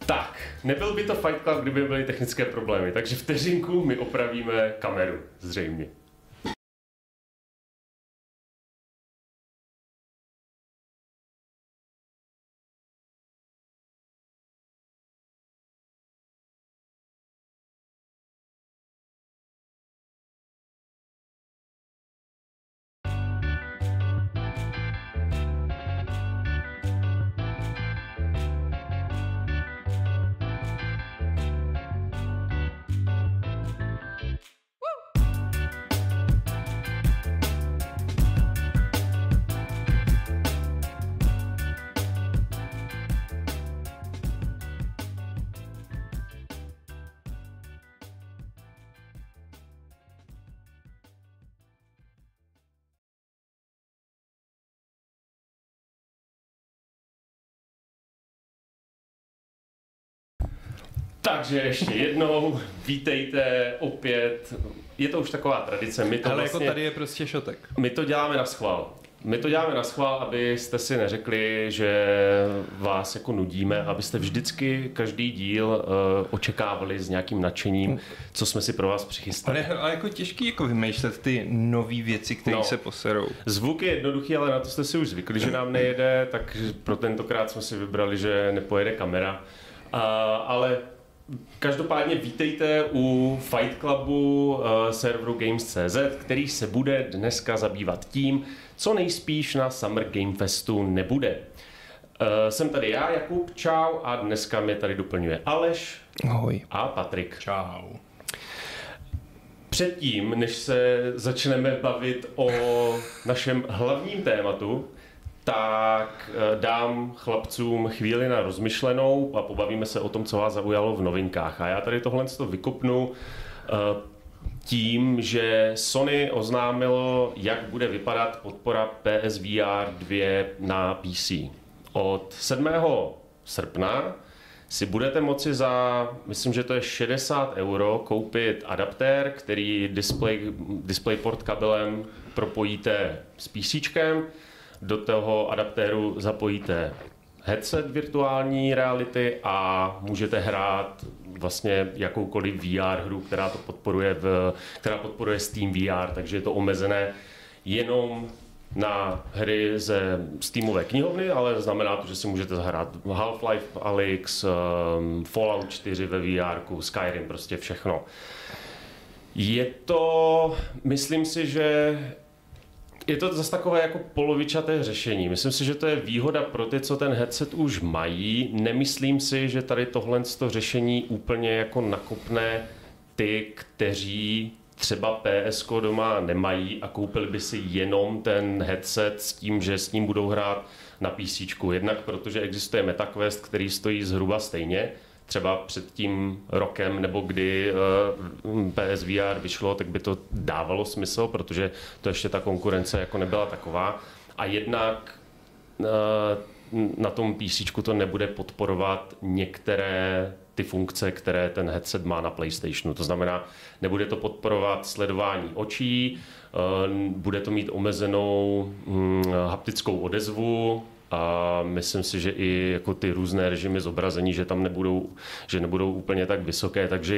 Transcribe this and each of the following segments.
Tak, nebyl by to Fight Club, kdyby byly technické problémy, takže vteřinku my opravíme kameru, zřejmě. Takže ještě jednou, vítejte opět, je to už taková tradice, my to ale vlastně, jako tady je prostě šotek. My to děláme na schvál. My to děláme na schvál, abyste si neřekli, že vás jako nudíme, abyste vždycky každý díl očekávali s nějakým nadšením, co jsme si pro vás přichystali. Ale jako těžký jako vymýšlet ty nový věci, které se poserou. Zvuk je jednoduchý, ale na to jste si už zvykli, že nám nejede, tak pro tentokrát jsme si vybrali, že nepojede kamera. Ale každopádně vítejte u Fight Clubu serveru Games.cz, který se bude dneska zabývat tím, co nejspíš na Summer Game Festu nebude. Jsem tady já, Jakub, čau, a dneska mě tady doplňuje Aleš. Ahoj. A Patrik. Čau. Předtím, než se začneme bavit o našem hlavním tématu, tak dám chlapcům chvíli na rozmyšlenou a pobavíme se o tom, co vás zaujalo v novinkách. A já tady tohle vykopnu tím, že Sony oznámilo, jak bude vypadat podpora PSVR 2 na PC. Od 7. srpna si budete moci za, myslím, že to je 60 €, koupit adaptér, který DisplayPort kabelem propojíte s PCčkem. Do toho adaptéru zapojíte headset virtuální reality a můžete hrát vlastně jakoukoliv VR hru, která podporuje Steam VR, takže je to omezené jenom na hry ze Steamové knihovny, ale znamená to, že si můžete zahrát Half-Life Alyx, Fallout 4 ve VR, Skyrim, prostě všechno. Je to, myslím si, že je to zase takové jako polovičaté řešení. Myslím si, že to je výhoda pro ty, co ten headset už mají. Nemyslím si, že tady tohle řešení úplně jako nakopne ty, kteří třeba PSko doma nemají a koupili by si jenom ten headset s tím, že s ním budou hrát na PCčku. Jednak protože existuje MetaQuest, který stojí zhruba stejně. Třeba před tím rokem, nebo kdy PSVR vyšlo, tak by to dávalo smysl, protože to ještě ta konkurence jako nebyla taková. A jednak na tom PCčku to nebude podporovat některé ty funkce, které ten headset má na PlayStationu. To znamená, nebude to podporovat sledování očí, bude to mít omezenou haptickou odezvu, a myslím si, že i jako ty různé režimy zobrazení, že tam nebudou úplně tak vysoké, takže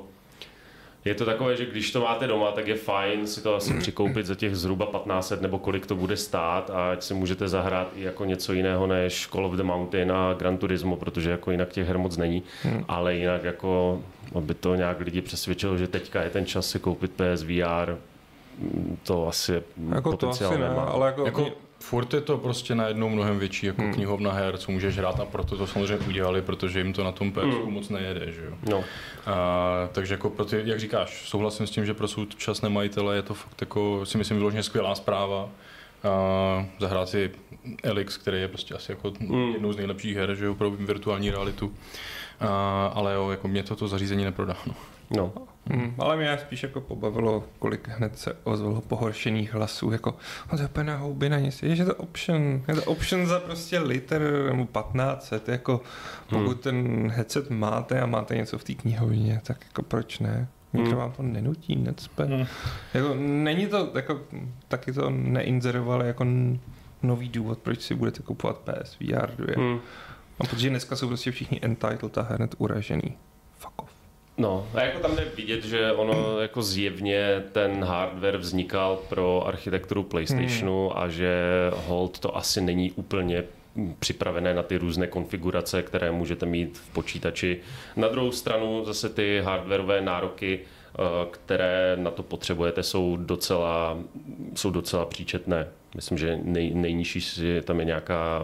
je to takové, že když to máte doma, tak je fajn si to asi přikoupit za těch zhruba 1500 nebo kolik to bude stát, a ať si můžete zahrát i jako něco jiného než Call of the Mountain a Gran Turismo, protože jako jinak těch her moc není, ale jinak jako aby to nějak lidi přesvědčilo, že teďka je ten čas si koupit PSVR, to asi jako potenciál to asi nemá. Ne, ale jako furt je to prostě najednou mnohem větší jako knihovna her, co můžeš hrát, a proto to samozřejmě udělali, protože jim to na tom PSku moc nejede, že jo. No. Takže jako pro ty, jak říkáš, souhlasím s tím, že pro současné majitele je to fakt jako, si myslím, vyloženě skvělá zpráva. Zahrát si Alyx, který je prostě asi jako jednou z nejlepších her, že jo, pro virtuální realitu. Ale jo, jako mě toto zařízení neprodá. No. Ale mě spíš jako pobavilo, kolik hned se ozvalo pohoršených hlasů, jako to je úplně na houby na nic, je to option za prostě liter nebo 1500, jako pokud ten headset máte a máte něco v té knihovně, tak jako proč ne? Nikdo vám to nenutí, necpe. Jako, není to, jako, taky to neinzerovali jako nový důvod, proč si budete kupovat PSVR 2. A protože dneska jsou prostě všichni entitled a hned uražený. Fuck off. No, a jako tam jde vidět, že ono jako zjevně ten hardware vznikal pro architekturu PlayStationu a že hold to asi není úplně připravené na ty různé konfigurace, které můžete mít v počítači. Na druhou stranu zase ty hardwareové nároky, které na to potřebujete, jsou docela příčetné. Myslím, že nejnižší tam je nějaká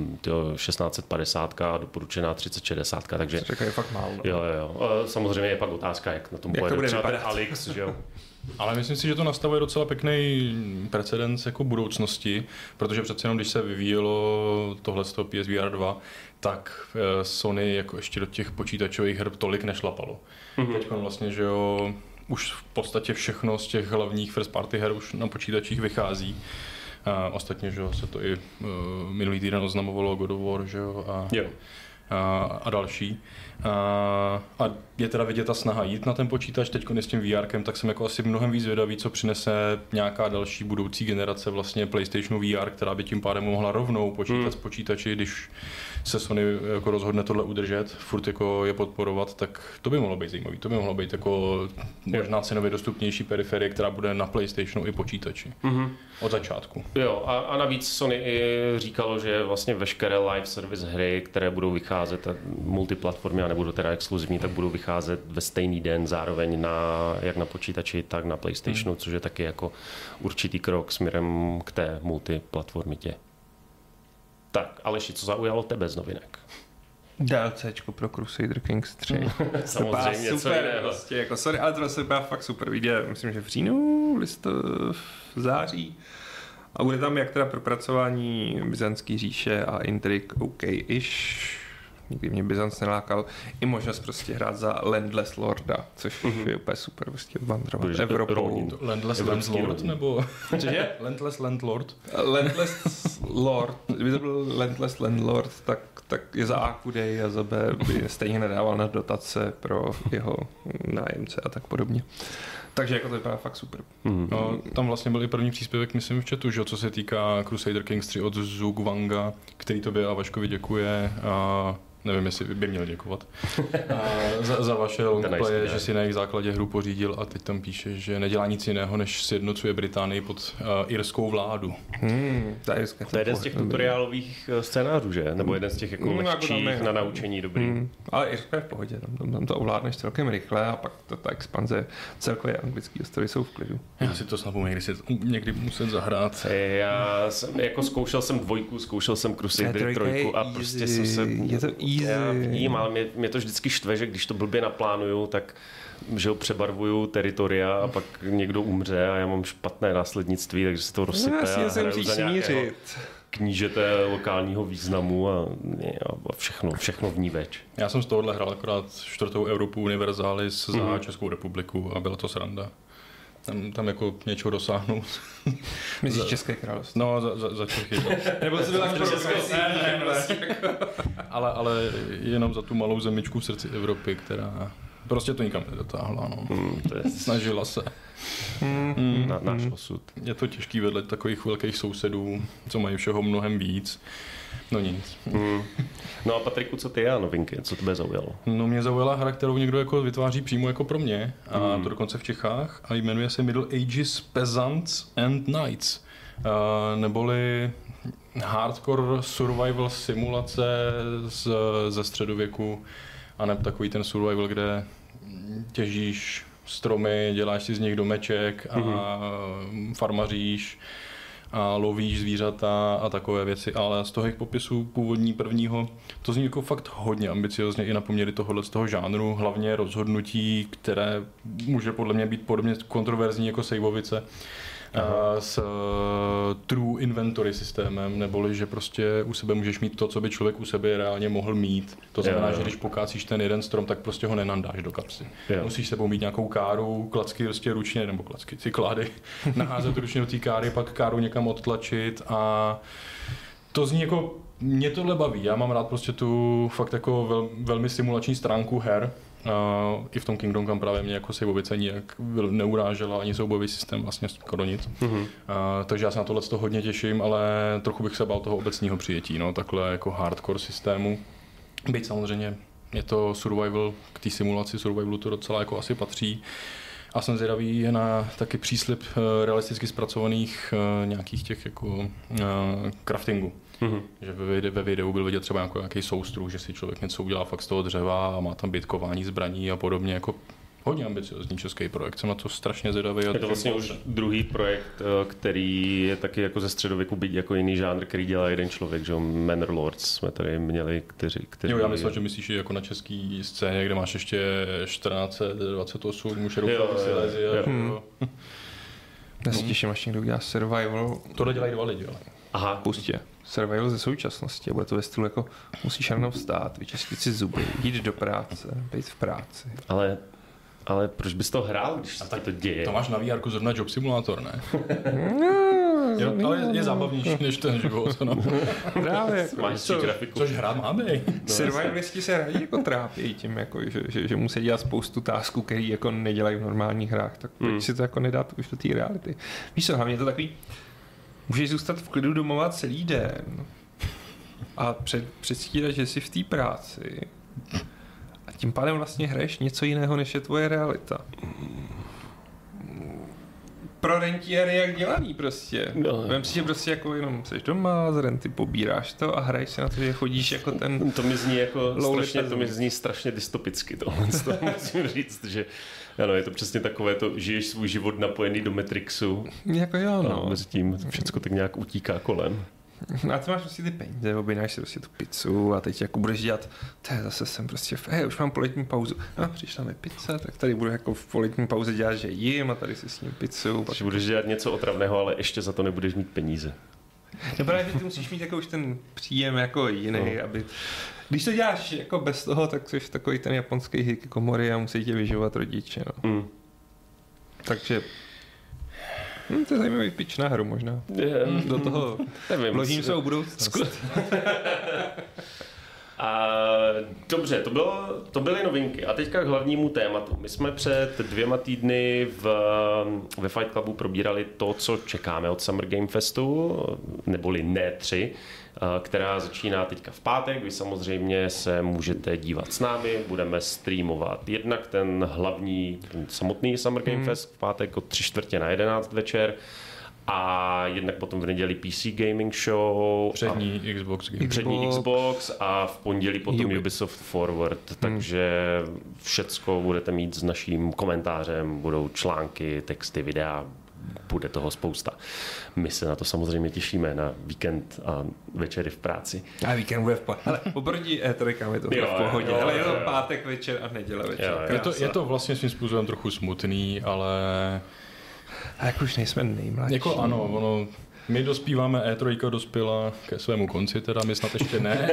1650 a doporučená 3060, takže... To je fakt málo. Jo. Samozřejmě je pak otázka, jak na tom bude třeba ten Alex, že jo? Ale myslím si, že to nastavuje docela pěkný precedens jako budoucnosti, protože přece jenom, když se vyvíjelo tohleto PSVR 2, tak Sony jako ještě do těch počítačových her tolik nešlapalo. Teď vlastně, že jo, už v podstatě všechno z těch hlavních first party her už na počítačích vychází. Ostatně, že jo, se to i minulý týden oznamovalo God of War, že jo, a další. A je teda vidět ta snaha jít na ten počítač, teď s tím VRkem, tak jsem jako asi mnohem víc zvědavý, co přinese nějaká další budoucí generace vlastně PlayStationu VR, která by tím pádem mohla rovnou počítat s počítači, když se Sony jako rozhodne tohle udržet, furt jako je podporovat, tak to by mohlo být zajímavý. To by mohlo být jako možná cenově dostupnější periferie, která bude na PlayStationu i počítači. Od začátku. Jo, a navíc Sony i říkalo, že vlastně veškeré live service hry, které budou vycházet multiplatformy a nebudou teda exkluzivní, tak budou vycházet ve stejný den zároveň jak na počítači, tak na PlayStationu, což je taky jako určitý krok směrem k té multiplatformitě. Tak, Aleši, co zaujalo tebe z novinek? DLCčko pro Crusader Kings 3. Samozřejmě, super, co jiného. Prostě, jako sorry, ale to se byla fakt super vidět. Myslím, že v říjnu, v září. A bude tam jak teda propracování Byzantské říše a intrik OK-ish. Nikdy mě Byzanc nelákal. I možnost prostě hrát za Landless Lorda, což je úplně super, prostě vandrovat Evropou. Landless Landlord, nebo? Cože? Landless Landlord. Landless Lord. Kdyby to byl Landless Landlord, tak je za A kudej a za B by stejně nedával na dotace pro jeho nájemce a tak podobně. Takže jako to vypadá fakt super. No, tam vlastně byl i první příspěvek, myslím, v chatu, že, co se týká Crusader Kings 3 od Zug Wanga, který tobě a Vaškovi děkuje a nevím, jestli by měl děkovat. Za vaše longplaye, že si na jejich základě hru pořídil a teď tam píše, že nedělá nic jiného, než sjednocuje Británii pod irskou vládu. To je jeden z těch tutoriálových scénářů, že? Nebo jeden z těch jako lehčích na naučení dobrý. Ale Irsko je v pohodě, tam to ovládneš celkem rychle a pak ta expanze celkově anglický ostavy jsou v klidu. Já si to snad někdy muset zahrát. Já jsem, jako zkoušel jsem 2, zkoušel jsem Crusader 3 a prostě jsem se... Je to easy. Já vím, ale mě to vždycky štve, že když to blbě naplánuju, tak že ho přebarvuju teritoria a pak někdo umře a já mám špatné následnictví, takže se to rozsype a hraju za nějakého knížete lokálního významu a všechno v ní več. Já jsem z tohohle hrál akorát 4. Evropu Universalis za Českou republiku a byla to sranda. Tam jako něčeho dosáhnout. Myslíš České království? No, za Čechy. Nebo to byla ale jenom za tu malou zemičku v srdci Evropy, která prostě to nikam nedotáhla. No. Snažila se. Náš osud. Je to těžký vedle takových velkých sousedů, co mají všeho mnohem víc. No nic. No a Patriku, co ty a novinky? Co tebe zaujalo? No mě zaujala hra, kterou někdo jako vytváří přímo jako pro mě. A to dokonce v Čechách. A jmenuje se Middle Ages Peasants and Knights. Neboli hardcore survival simulace ze středověku. A ne takový ten survival, kde těžíš stromy, děláš si z nich domeček a farmaříš a lovíš zvířata a takové věci, ale z toho jejich popisu původní prvního, to zní jako fakt hodně ambiciozně i na poměry z toho žánru, hlavně rozhodnutí, které může podle mě být podobně kontroverzní jako sejvovice, s true inventory systémem, neboli že prostě u sebe můžeš mít to, co by člověk u sebe reálně mohl mít. To znamená, že když pokácíš ten jeden strom, tak prostě ho nenandáš do kapsy. Musíš sebou mít nějakou káru, klacky prostě ručně, nebo klacky, ty klády, naházet ručně do té káry, pak káru někam odtlačit a to zní jako, mě tohle baví. Já mám rád prostě tu fakt jako velmi simulační stránku her. I v tom Kingdom Come právě mě jako sejvovice nijak neurážela, ani soubojový systém vlastně skoro nic. Takže já se na tohle hodně těším, ale trochu bych se bál toho obecního přijetí, no, takhle jako hardcore systému. Byť samozřejmě je to survival, k té simulaci survivalu to docela jako asi patří. A jsem zvědavý na taky příslib realisticky zpracovaných nějakých těch jako craftingu. Mm-hmm. Že ve videu byl vidět třeba nějaký soustruh, že si člověk něco udělá fakt z toho dřeva a má tam bitkování zbraní a podobně. Jako hodně ambiciozní český projekt, jsem na to strašně zvědavý. Je to vlastně už druhý projekt, který je taky jako ze středověku, byť jako jiný žánr, který dělá jeden člověk, že Manor Lords jsme tady měli, kteří... Jo, já myslím, že myslíš jako na český scéně, kde máš ještě 1428, už ruku silezi. Já si těším, až někdo udělá survival. Tohle dělají 2 lidi, ale. Aha. Pustě. Survival ze současnosti. Bude to ve stylu jako musíš ráno vstát, vyčistit si zuby, jít do práce, být v práci. Ale proč bys to hrál, když se to děje? To máš na VR zrovna Job Simulator, ne? Ale je zábavnější než ten život. No. Právě. Máš grafiku. Což hrát má být. Survivalisti se rádi jako trápí tím, jako, že musí dělat spoustu tasků, který jako nedělají v normálních hrách. Tak proč si to jako nedát už do té reality? Víš co, hlavně je to takový, můžeš zůstat v klidu domova celý den a předstírat, že jsi v té práci. A tím pádem vlastně hraješ něco jiného, než je tvoje realita. Pro rentiéry jak dělaný prostě. Vem si, že prostě jako jenom jsi doma, z renty pobíráš to a hraješ se na to, že chodíš jako ten... To mi zní jako strašně dystopicky tohle, musím říct, že ano, je to přesně takové to, žiješ svůj život napojený do Matrixu. Jako jo, no. A mezi tím všechno tak nějak utíká kolem. A ty máš prostě ty peníze, objednáš si prostě tu pizzu a teď jako budeš dělat, zase jsem prostě, už mám poletní pauzu, přišla mi pizza, tak tady budu jako v poletní pauze dělat, že jím a tady si s ním pizzu. Takže budeš dělat něco otravného, ale ještě za to nebudeš mít peníze. No právě, že ty musíš mít jako už ten příjem jako jiný, aby... Když to děláš jako bez toho, tak jsi takový ten japonský hikikomori a musí tě vyživovat rodiče, no. Takže... to je zajímavý pitch na hru možná. Do toho vložím svou budoucnost. Dobře, to byly novinky. A teďka k hlavnímu tématu. My jsme před 2 týdny ve Fight Clubu probírali to, co čekáme od Summer Game Festu, neboli ne 3, která začíná teďka v pátek. Vy samozřejmě se můžete dívat s námi, budeme streamovat jednak ten hlavní, ten samotný Summer Game Fest v pátek od 3:45 večer a jednak potom v neděli PC Gaming Show. Přední Xbox a v pondělí potom Ubisoft Forward, takže všecko budete mít s naším komentářem, budou články, texty, videa, bude toho spousta. My se na to samozřejmě těšíme na víkend a večery v práci. A víkend bude v pohodě. Ale oproti E3 je to v pohodě. Ale je to pátek večer a neděle večer. Je to vlastně svým způsobem trochu smutný, ale... A jak už nejsme nejmladší. Jako ano, my dospíváme, E3 dospěla ke svému konci, teda my snad ještě ne.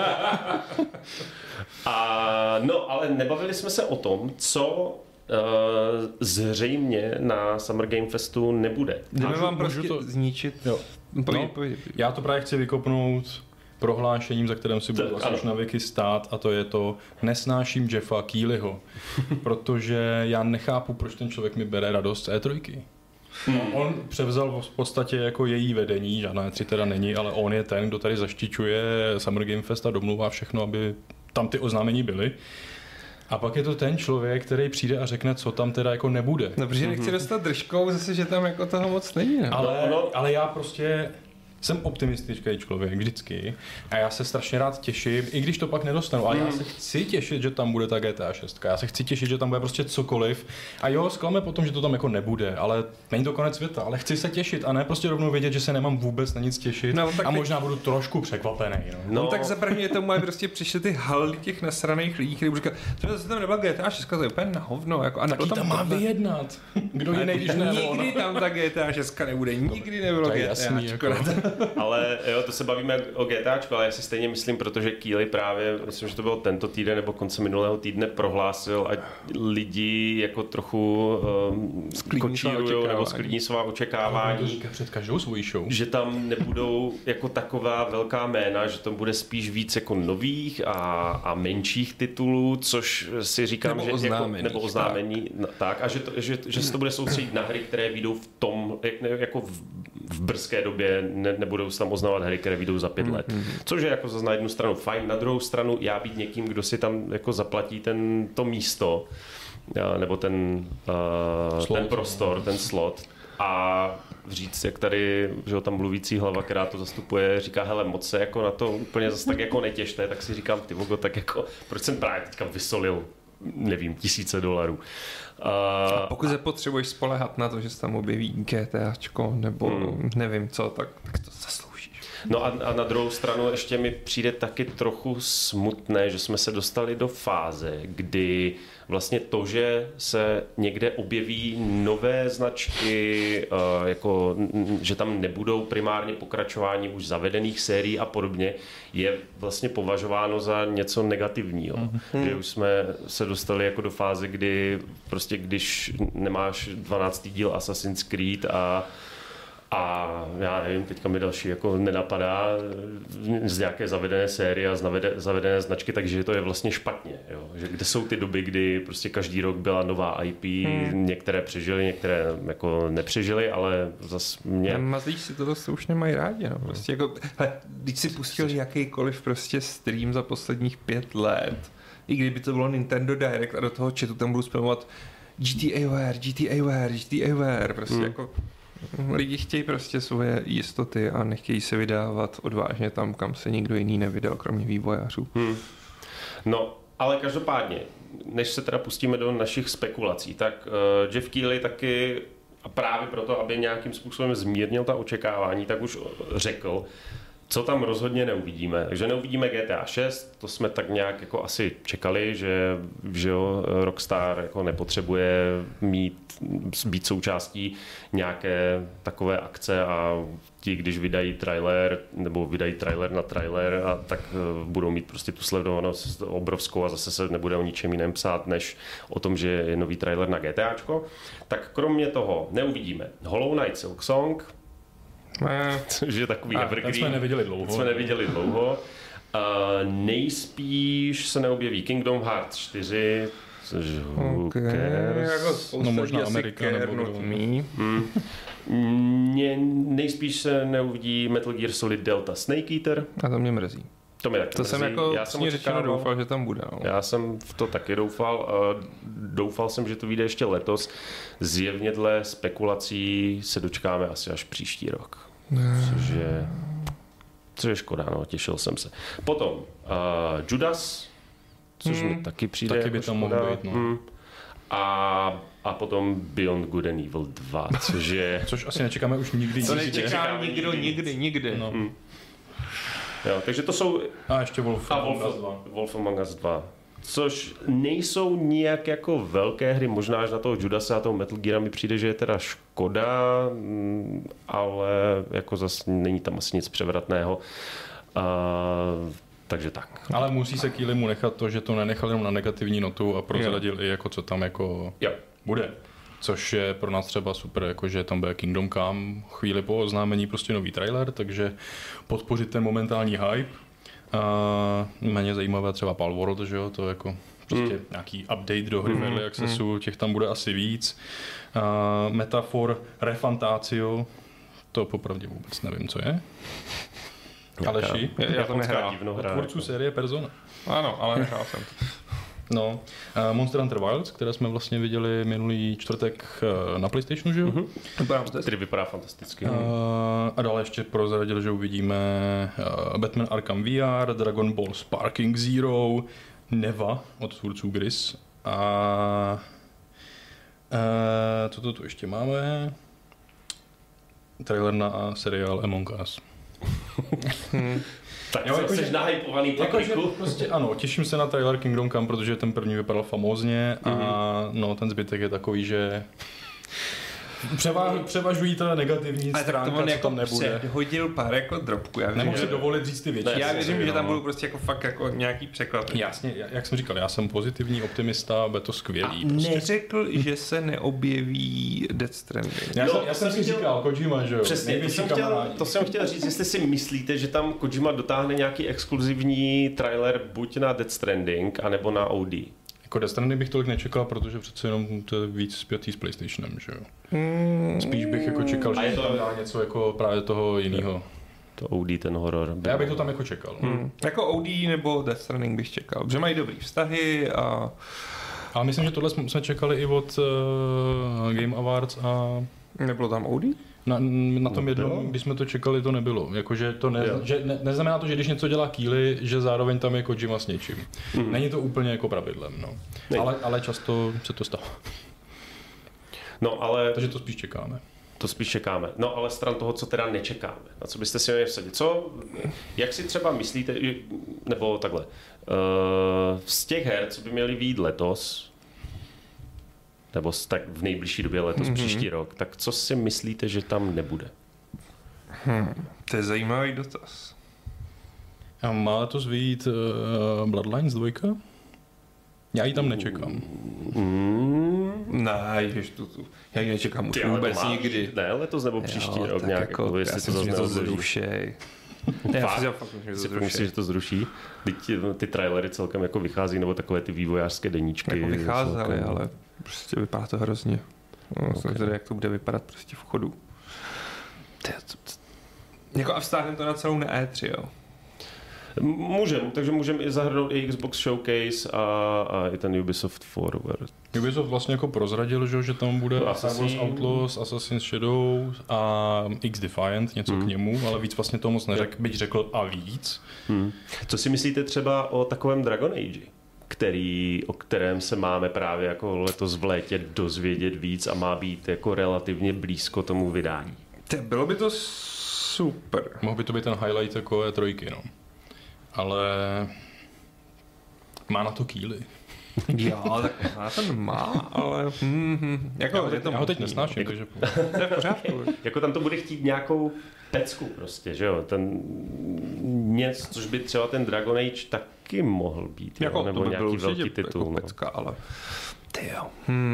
Ale nebavili jsme se o tom, co zřejmě na Summer Game Festu nebude. Jdeme vám prostě to zničit. Jo. Já to právě chci vykopnout prohlášením, za kterým si budu asi už na věky stát, a to je to: nesnáším Jeffa Keelyho, protože já nechápu, proč ten člověk mi bere radost z E3. On převzal v podstatě jako její vedení, žádná E3 teda není, ale on je ten, kdo tady zaštiťuje Summer Game Fest a domluvá všechno, aby tam ty oznámení byly. A pak je to ten člověk, který přijde a řekne, co tam teda jako nebude. No, protože nechci dostat držkou zase, že tam jako toho moc není. Ne? Ale já prostě jsem optimistický člověk vždycky a já se strašně rád těším, i když to pak nedostanu, ale já se chci těšit, že tam bude ta GTA 6. Já se chci těšit, že tam bude prostě cokoliv. A jo, zklame potom, že to tam jako nebude, ale není to konec světa, ale chci se těšit a ne prostě rovnou vědět, že se nemám vůbec na nic těšit a možná budu trošku překvapený. No tak za první je tomu, aby prostě přišli ty haldy těch nasraných lidí, kteří budou říkat, že zase tam nebyla GTA 6, to je úplně na hovno. Jako, a taky tam má vyjednat. Kdo jiný, když ne? Nikdy tam ta GTA 6 nebude, nikdy nebylo GTA. Ale jo, to se bavíme o GTAčku, ale já si stejně myslím, protože Keely právě, myslím, že to bylo tento týden nebo konce minulého týdne, prohlásil, ať lidi jako trochu kočírujou nebo sklidní svá očekávání. Před každou svojí show. Že tam nebudou jako taková velká jména, že tam bude spíš víc jako nových a menších titulů, což si říkám, nebo že oznámení, nebo oznámení tak a že se to bude soustředit na hry, které vyjdou v tom jako v brzké době, nebudou se tam oznamovat hry, které vyjdou za 5 let. Což je jako zase na jednu stranu fajn, na druhou stranu já být někým, kdo si tam jako zaplatí to místo, nebo ten prostor, ten slot, a říct, jak tady, že tam mluvící hlava, která to zastupuje, říká, hele, moc se jako na to úplně zase tak jako netěšte, tak si říkám, ty vogo, tak jako, proč jsem právě teďka vysolil, nevím, $1000. A pokud se potřebuješ spolehat na to, že se tam objeví GTAčko, nebo nevím co, tak to zasloužíš. No a na druhou stranu ještě mi přijde taky trochu smutné, že jsme se dostali do fáze, kdy vlastně to, že se někde objeví nové značky, jako, že tam nebudou primárně pokračování už zavedených sérií a podobně, je vlastně považováno za něco negativního. Že už jsme se dostali jako do fáze, kdy prostě když nemáš 12. díl Assassin's Creed a já nevím, teďka mi další jako nenapadá z nějaké zavedené série a z zavedené značky, takže to je vlastně špatně. Jo? Že kde jsou ty doby, kdy prostě každý rok byla nová IP, některé přežily, některé jako nepřežily, ale zase mě... Mazlíš si to už nemají rádi. No. Prostě jako, když si pustil jakýkoliv prostě stream za posledních 5 let, i kdyby to bylo Nintendo Direct a do toho chatu tam budou spamovat GTAware, prostě jako... Lidi chtějí prostě svoje jistoty a nechtějí se vydávat odvážně tam, kam se nikdo jiný nevydal, kromě vývojářů. No, ale každopádně, než se teda pustíme do našich spekulací, tak Jeff Keighley taky, a právě proto, aby nějakým způsobem zmírnil ta očekávání, tak už řekl, co tam rozhodně neuvidíme. Takže neuvidíme GTA 6, to jsme tak nějak jako asi čekali, že Rockstar jako nepotřebuje být součástí nějaké takové akce a ti, když vydají trailer na trailer, a tak budou mít prostě tu sledovanost obrovskou a zase se nebude o ničem jiném psát, než o tom, že je nový trailer na GTAčko. Tak kromě toho neuvidíme Hollow Knight Silksong, což je takový evergreen. Ten jsme neviděli dlouho. Nejspíš se neobjeví Kingdom Hearts 4, což no možná Amerika nebo nejspíš se neuvidí Metal Gear Solid Delta Snake Eater. A to mě mrzí. To mě taky to jsem jako řečeno doufal, že tam bude. No. Já jsem v to taky doufal jsem, že to vyjde ještě letos. Zjevně dle spekulací se dočkáme asi až příští rok. Což je škoda, no, těšil jsem se. Potom Judas, což mi taky přijde taky by jako to mohlo být, no. A potom Beyond Good and Evil 2, což je... Což asi nečekáme už nikdy. To nečeká nikdy. No. Jo, takže to jsou... A ještě Wolf Among Us 2. Což nejsou nijak jako velké hry, možná až na toho Judasa a toho Metal Geara mi přijde, že je teda škoda, ale jako zase není tam asi nic převratného. Takže tak. Ale musí se Keighleymu nechat to, že to nenechal jenom na negativní notu a prozradil i jako co tam jako bude. Což je pro nás třeba super, jakože tam bude Kingdom Come chvíli po oznámení prostě nový trailer, takže podpořit ten momentální hype. Méně zajímavé třeba Palworld, že jo, to jako prostě nějaký update do hry Early Accessu, těch tam bude asi víc. Metafor Refantatio, to popravdě vůbec nevím, co je. Aleši, já to nehrál. Od tvůrců série Persona. Ano, ale nehrál jsem to. No, Monster Hunter Wilds, které jsme vlastně viděli minulý čtvrtek na PlayStationu, že jo? Který vypadá fantasticky. A dále ještě prozradil, že uvidíme Batman Arkham VR, Dragon Ball Sparking Zero, Neva od tvůrců Gris a co to tu ještě máme? Trailer na seriál Among Us. Tak jo, jsi nahypovaný jako, prostě ano, těším se na trailer Kingdom Come, protože ten první vypadal famózně a no, ten zbytek je takový, že převažují teda negativní stránka, co tam nebude. Hodil pár jako drobku. Nemohu si dovolit říct ty větší. Já věřím, že tam budou prostě jako fakt jako nějaký překlad. Jasně, jak jsem říkal, já jsem pozitivní optimista, bude to skvělý. A prostě. Neřekl, že se neobjeví Death Stranding. Já jsem si říkal, Kojima, že jo. Přesně, to jsem chtěl říct, jestli si myslíte, že tam Kojima dotáhne nějaký exkluzivní trailer buď na Death Stranding, anebo na OD. Jako Death Stranding bych tolik nečekal, protože přece jenom to je víc spjatý s PlayStationem, že jo. Spíš bych jako čekal, že tam dá něco jako právě toho jiného. To OD, ten horor. Já bych to tam jako čekal. Jako OD nebo Death Stranding bych čekal, že mají dobrý vztahy a... Ale myslím, že tohle jsme čekali i od Game Awards a... Nebylo tam OD? Na tom jednom, když jsme to čekali, to nebylo. Jakože to neznamená to, že když něco dělá Keighley, že zároveň tam je Kojima s něčím. Není to úplně jako pravidlem, no. Ale často se to stalo. No, ale... Takže to spíš čekáme. To spíš čekáme. No, ale stran toho, co teda nečekáme. Na co byste si měli vsadit? Jak si třeba myslíte, nebo takhle, z těch her, co by měly vyjít letos, nebo tak v nejbližší době letos, příští rok, tak co si myslíte, že tam nebude? To je zajímavý dotaz. A má letos vyjít Bloodlines 2? Já ji tam nečekám. Ne, já ji nečekám už vůbec nikdy. Ne, letos nebo příští rok nějak, jako, jestli to zase zrušej. Myslíš, že to zruší? Ty trailery celkem jako vychází, nebo takové ty vývojářské deníčky. Jako vycházely, ale prostě vypadá to hrozně. Jsem zvědavý, jak to bude vypadat prostě v chodu. Jako a vztáhneme to na celou E3, jo? Takže můžeme i zahrnout i Xbox Showcase a i ten Ubisoft Forward. Ubisoft vlastně jako prozradil, že tam bude Star Wars Outlaws, Assassin's Shadows a X-Defiant, něco k němu, ale víc vlastně toho moc neřekl, byť řekl a víc. Co si myslíte třeba o takovém Dragon Age, o kterém se máme právě jako letos v létě dozvědět víc a má být jako relativně blízko tomu vydání? Bylo by to super. Mohl by to být ten highlight jako E3, no. Ale má na to Keighley. Jo, tak má to má, ale jako já ho teď nesnáším, takže to je v pořádku. Jako tam to bude chtít nějakou pecku prostě, že jo? Něco, což by třeba ten Dragon Age taky mohl být, jako, nebo by nějaký velký titul. Jako pecka, ale tyjo.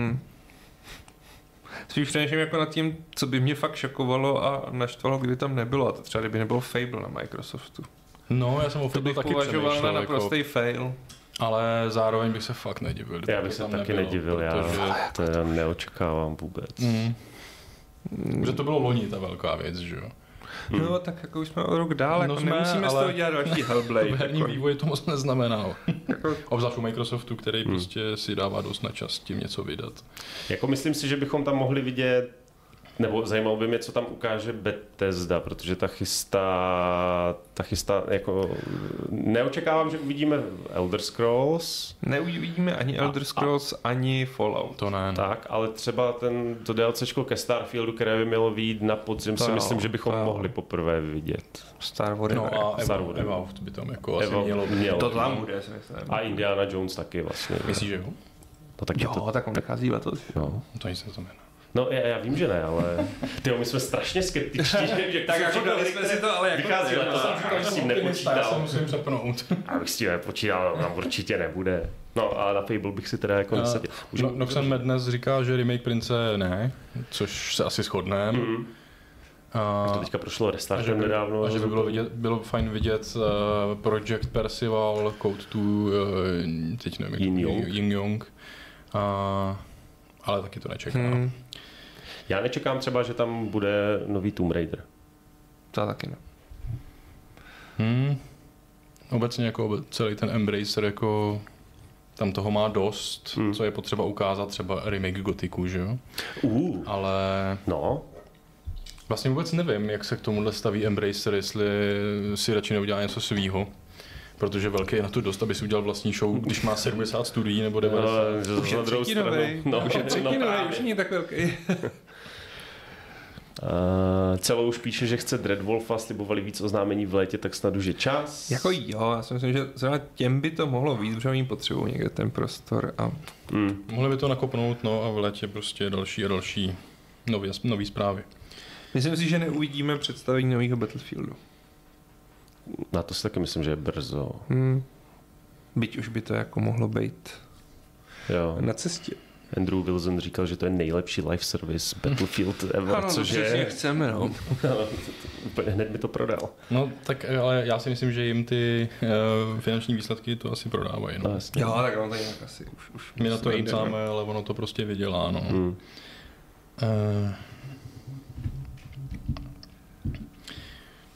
Spíš přemýšlím jako nad tím, co by mě fakt šokovalo a naštvalo, kdyby tam nebylo. A to třeba kdyby nebylo Fable na Microsoftu. No, já jsem o Fable taky považoval na naprostý jako, fail. Ale zároveň bych se fakt nedivil. Já bych se taky nedivil, protože... já to já neočekávám vůbec. Že to bylo loni ta velká věc, že jo? No, tak jako už jsme o rok dál, jako nemusíme z toho dělat další Hellblade. V herním jako. vývoji to moc neznamenalo. Obzvlášť u Microsoftu, který prostě si dává dost na čas tím něco vydat. Jako myslím si, že bychom tam mohli vidět, nebo zajímalo by mě, co tam ukáže Bethesda, protože ta chystá, jako neočekávám, že uvidíme Elder Scrolls. Neuvidíme ani Elder Scrolls, ani Fallout. To ne. Tak, ale třeba to DLCčko ke Starfieldu, které by mělo vyjít na podzim, si myslím, že bychom mohli poprvé vidět. Star Wars. No a Evolved by tam jako asi mělo. To tam bude, si myslím. A Indiana Jones taky vlastně. Myslíš, že jo? No, tak jo, tak on vychází letos. No. To nic neznamená. No, já vím, že ne, ale my jsme strašně skeptičtí, že tak jako dali jsme si to, ale jako vychází letos, abych s tím nepočítal. Já se musím přepnout. Abych s tím nepočítal, tam určitě nebude. No a na Fable bych si teda jako nesadil. Noxen Madness říká, že remake Prince ne, což se asi shodneme. To teďka prošlo restartem nedávno. A že by bylo fajn vidět Project Percival, Code to teď nevím, Yin Yong. Ale taky to nečekám. Já nečekám třeba, že tam bude nový Tomb Raider. To taky ne. Obecně jako celý ten Embracer jako tam toho má dost, co je potřeba ukázat, třeba remake Gothicu, že jo? Ale vlastně vůbec nevím, jak se k tomuhle staví Embracer, jestli si radši neudělá něco svýho. Protože velký je na to dost, aby si udělal vlastní show, když má 70 studií nebo 90. Už je třetinovej, už není tak velký. Celou už píše, že chce Dreadwolfa, slibovali víc oznámení v létě, tak snad už je čas. Jako jo, já si myslím, že zrovna těm by to mohlo víc, protože oni potřebují někde ten prostor. A... Mohli by to nakopnout, no a v létě prostě další a další nový zprávy. Myslím si, že neuvidíme představení nového Battlefieldu. Na to si taky myslím, že je brzo. Byť už by to jako mohlo být na cestě. Andrew Wilson říkal, že to je nejlepší live service Battlefield ever, ano, což je... chceme, no. Úplně hned mi to prodal. No, tak ale já si myslím, že jim ty finanční výsledky to asi prodávají. No. Jo, tak on to nějak asi už my na to necáme, ale ono to prostě vydělá, no.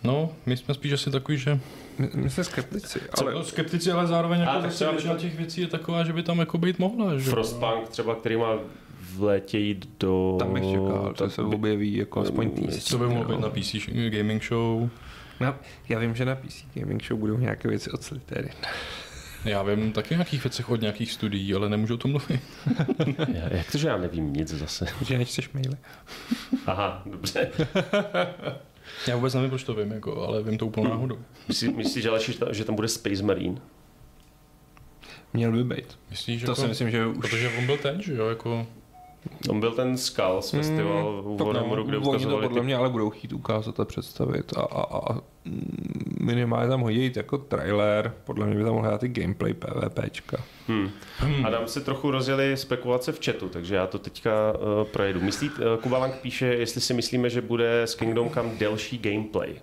No, my jsme spíš asi takový, že... My jsme skeptici, ale... skeptici, ale zároveň jako zase většina těch věcí je taková, že by tam jako být mohla. Že? Frostpunk třeba, který má v létě jít do... Tam bych čekal, to se objeví jako aspoň týsíc. To by mohlo být na PC Gaming Show. No, já vím, že na PC Gaming Show budou nějaké věci od Slytherin. Já vím taky nějakých věcech od nějakých studií, ale nemůžu o tom mluvit. Jak to, že já nevím nic zase? Že nečteš maily. Aha, dobře. Já vůbec nevím, proč to vím, jako, ale vím to úplnou náhodou. Myslíš, že tam bude Space Marine? Měl by být. Myslíš, to jako, si myslím, že už... Protože on byl ten, že jo, jako... On byl ten Skulls festival u Warhammeru, kde ukazovali... Oni to podle mě ale budou chtít ukázat a představit a minimálně tam hodit jako trailer, podle mě by tam mohl dát i gameplay PvPčka. A nám se trochu rozjeli spekulace v chatu, takže já to teďka projedu. Kuba Lang píše, jestli si myslíme, že bude s Kingdom Come delší gameplay.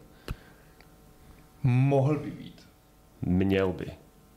Mohl by být. Měl by.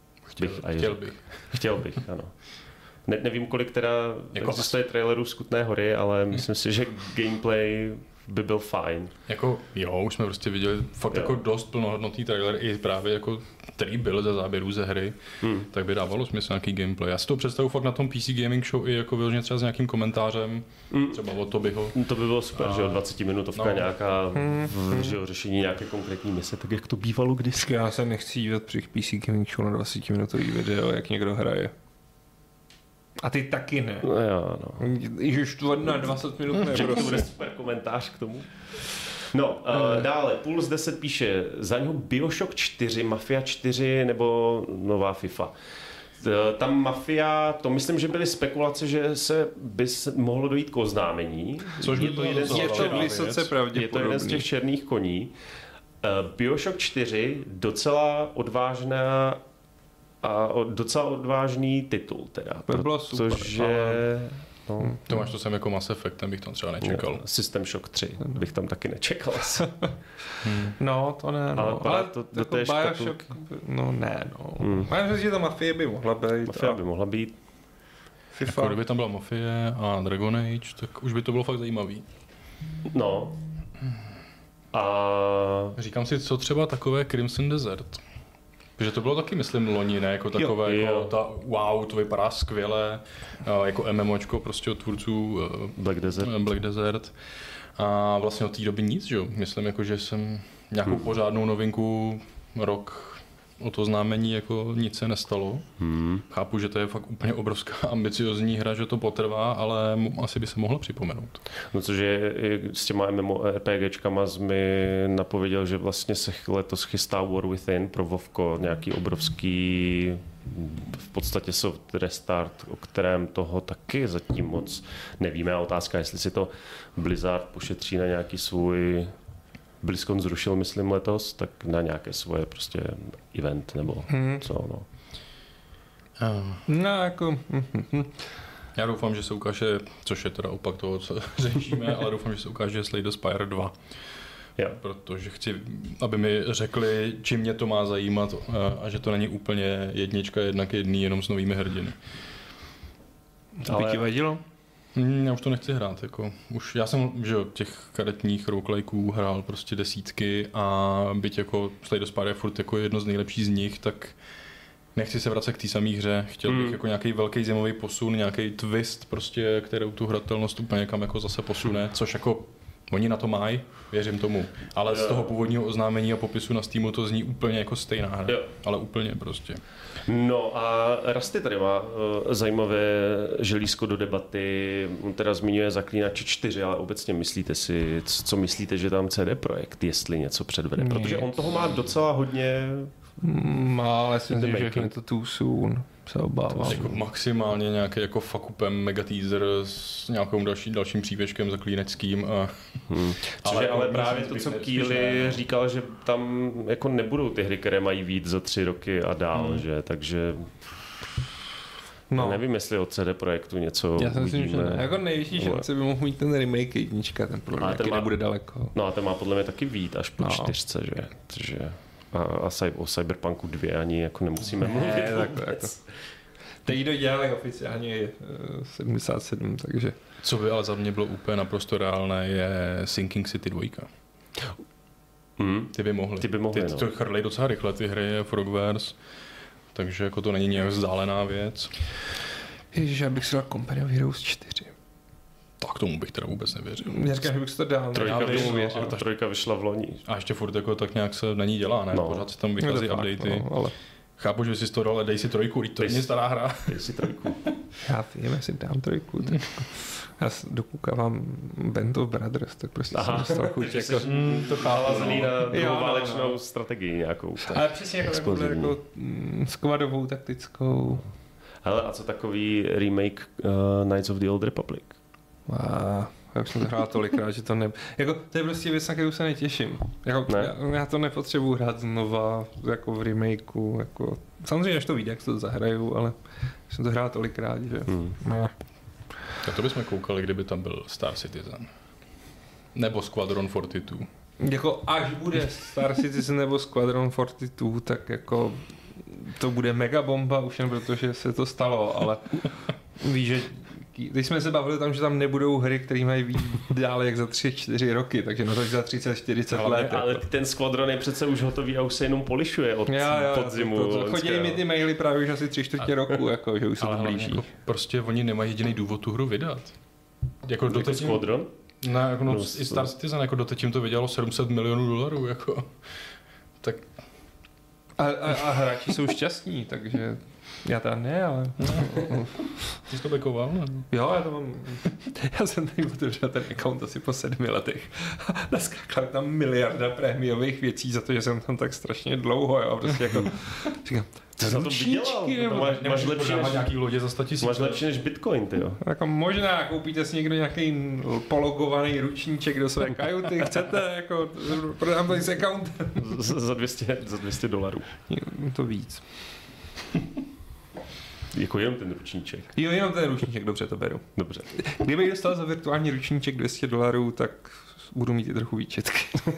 Chtěl bych, ano. Nevím, kolik teda existuje trailerů z Kutné Hory, ale myslím si, že gameplay by byl fajn. Jako, jo, už jsme prostě viděli fakt jako dost plnohodnotný trailer, i právě jako, který byl ze záběrů ze hry, tak by dávalo smysl nějaký gameplay. Já si to představu fakt na tom PC Gaming Show i jako vyloženě třeba s nějakým komentářem, třeba od Tobyho. To by bylo super, že jo, 20-minutovka nějaká řešení nějaké konkrétní mise, tak jak to bývalo kdysi. Já se nechci dívat při PC Gaming Show na 20-minutový video, jak někdo hraje. A ty taky ne. No jo, no. Ježiš, to na 20 minut ne. To bude super komentář k tomu. No, dále, Puls 10 píše, za něho BioShock 4, Mafia 4 nebo nová FIFA. Tam Mafia, to myslím, že byly spekulace, že by mohlo dojít k oznámení. Což je to jeden z těch černých koní. BioShock 4, docela odvážná a docela odvážný titul teda. To bylo super. Což je... No. To máš to sem jako Mass Effect, ten bych tam třeba nečekal. System Shock 3 bych tam taky nečekal. No, to ne. No. Ale to do té Bioshock, no ne, no. Mám říct, že ta Mafie by mohla být. Mafia by mohla být. FIFA. Jako kdyby tam byla Mafie a Dragon Age, tak už by to bylo fakt zajímavý. No. A... Říkám si, co třeba takové Crimson Desert. Protože to bylo taky, myslím, loni, ne? Jako takové, jo. jako ta, wow, to vypadá skvěle, jako MMOčko prostě od tvůrců Black Desert. A vlastně od té doby nic, že jo? Myslím, jako, že jsem nějakou pořádnou novinku rok o to známení jako nic se nestalo. Chápu, že to je fakt úplně obrovská ambiciozní hra, že to potrvá, ale asi by se mohla připomenout. No cože s těma MMORPGčkama mi napověděl, že vlastně se letos chystá War Within pro WoWko, nějaký obrovský v podstatě soft restart, o kterém toho taky zatím moc nevíme. A otázka, jestli si to Blizzard pošetří na nějaký svůj BlizzCon zrušil, myslím, letos, tak na nějaké svoje prostě event nebo co, no. No, jako... Já doufám, že se ukáže, což je teda opak toho, co řešíme, ale doufám, že se ukáže Slay the Spire 2. Jo. Protože chci, aby mi řekli, čím mě to má zajímat a že to není úplně jednička, jednak jedný, jenom s novými hrdiny. To by ti vadilo? Já už to nechci hrát, jako už já jsem, že jo, těch karetních roguelikeů hrál prostě desítky a byť jako Slay the Spire je furt jako jedno z nejlepších z nich, tak nechci se vracet k té samé hře, chtěl bych jako nějaký velký zimový posun, nějaký twist prostě, kterou tu hratelnost úplně někam jako zase posune, což jako oni na to mají, věřím tomu, ale z toho původního oznámení a popisu na Steamu to zní úplně jako stejná hra, ale úplně prostě. No a Rusty tady má zajímavé želízko do debaty, on teda zmiňuje Zaklínače 4, ale obecně co myslíte, že tam CD Projekt, jestli něco předvede, protože on toho má docela hodně. Má, ale si myslím, že všechny to too soon, se obávám. Jako maximálně nějaký jako fuck upem mega teaser s nějakou dalším příběžkem zaklínačským. Ale právě to, co Keely říkal, že tam jako nebudou ty hry, které mají víc za 3 roky a dál, že, takže... No. Nevím, jestli od CD Projektu něco já si myslím, že ne. Jako největší šance by mohl mít ten remake jednička, ten podle mě nebude daleko. No a ten má podle mě taky vít až po 4, že? Takže... A o Cyberpunku 2 ani jako nemusíme mluvit. Jako. Teď dodělali oficiálně 77, takže... Co by ale za mě bylo úplně naprosto reálné, je Sinking City 2. Ty by mohly. Ty to chrlej docela rychle, ty hry je Frogwares, takže jako to není nějak vzdálená věc. Ježiš, já bych si dal Company of Heroes 4. Tak tomu bych teda vůbec nevěřil. Já říkám, že bych si to dal. Trojka vyšla v loni. A ještě furt jako tak nějak se na ní dělá, ne? Pořád se tam vychází updaty. Ale... Chápu, že jsi to dal, ale dej si 3, to není stará hra. Dej si 3. Já vím, já si dám 3. Já dokoukávám Band of Brothers, tak prostě jsem dostal chuť. Jako... to chálazený na druhou válečnou strategii nějakou. Ale přesně jako skvadovou, taktickou. Hele, a co takový remake Knights of the Old Republic? Já už jsem to hrál tolikrát, že to ne... Jako, to je prostě věc, na kterou se netěším. Jako, ne? já to nepotřebuji hrát znova, jako v remakeu. Jako... Samozřejmě, až to vyjde, jak to zahraju, ale jsem to hrál tolikrát, že... Ne. A to bychom koukali, kdyby tam byl Star Citizen. Nebo Squadron 42. Jako až bude Star Citizen nebo Squadron 42, tak jako to bude mega bomba, už jen protože se to stalo, ale víš, že teď jsme se bavili tam, že tam nebudou hry, které mají být dále jak za 3-4 roky, takže no to za 30-40 let. Ale ten Squadron je přece už hotový a už se jenom polišuje od podzimu. Chodí mi ty maily právě už asi 3/4 roku, jako, že už se to blíží. Jako, prostě oni nemají jediný důvod tu hru vydat. Jako doteď Squadron? Ne, jako no, i Star Citizen, jako doteď jim to vydělalo $700 milionů, jako. Tak... A hráči jsou šťastní, takže... Já tam ne, ale... Ty jsi to backoval, ne? Jo, já jsem tady otevřel ten account asi po 7 letech. Naskákala tam miliarda prémiových věcí za to, že jsem tam tak strašně dlouho, jo. Prostě jako... Říkám, co za to vydělal? Máš lepší než nějaký lodě za 100 000. Máš lepší než Bitcoin, ty jo. Jako možná koupíte si někdo nějaký pologovaný ručníček do své kajuty, chcete, jako prodám tady s accountem. za $200. To víc. Jako jenom ten ručníček. Jo, jenom ten ručníček, dobře, to beru. Dobře. Kdybych dostal za virtuální ručníček $200, tak budu mít i trochu výčetky.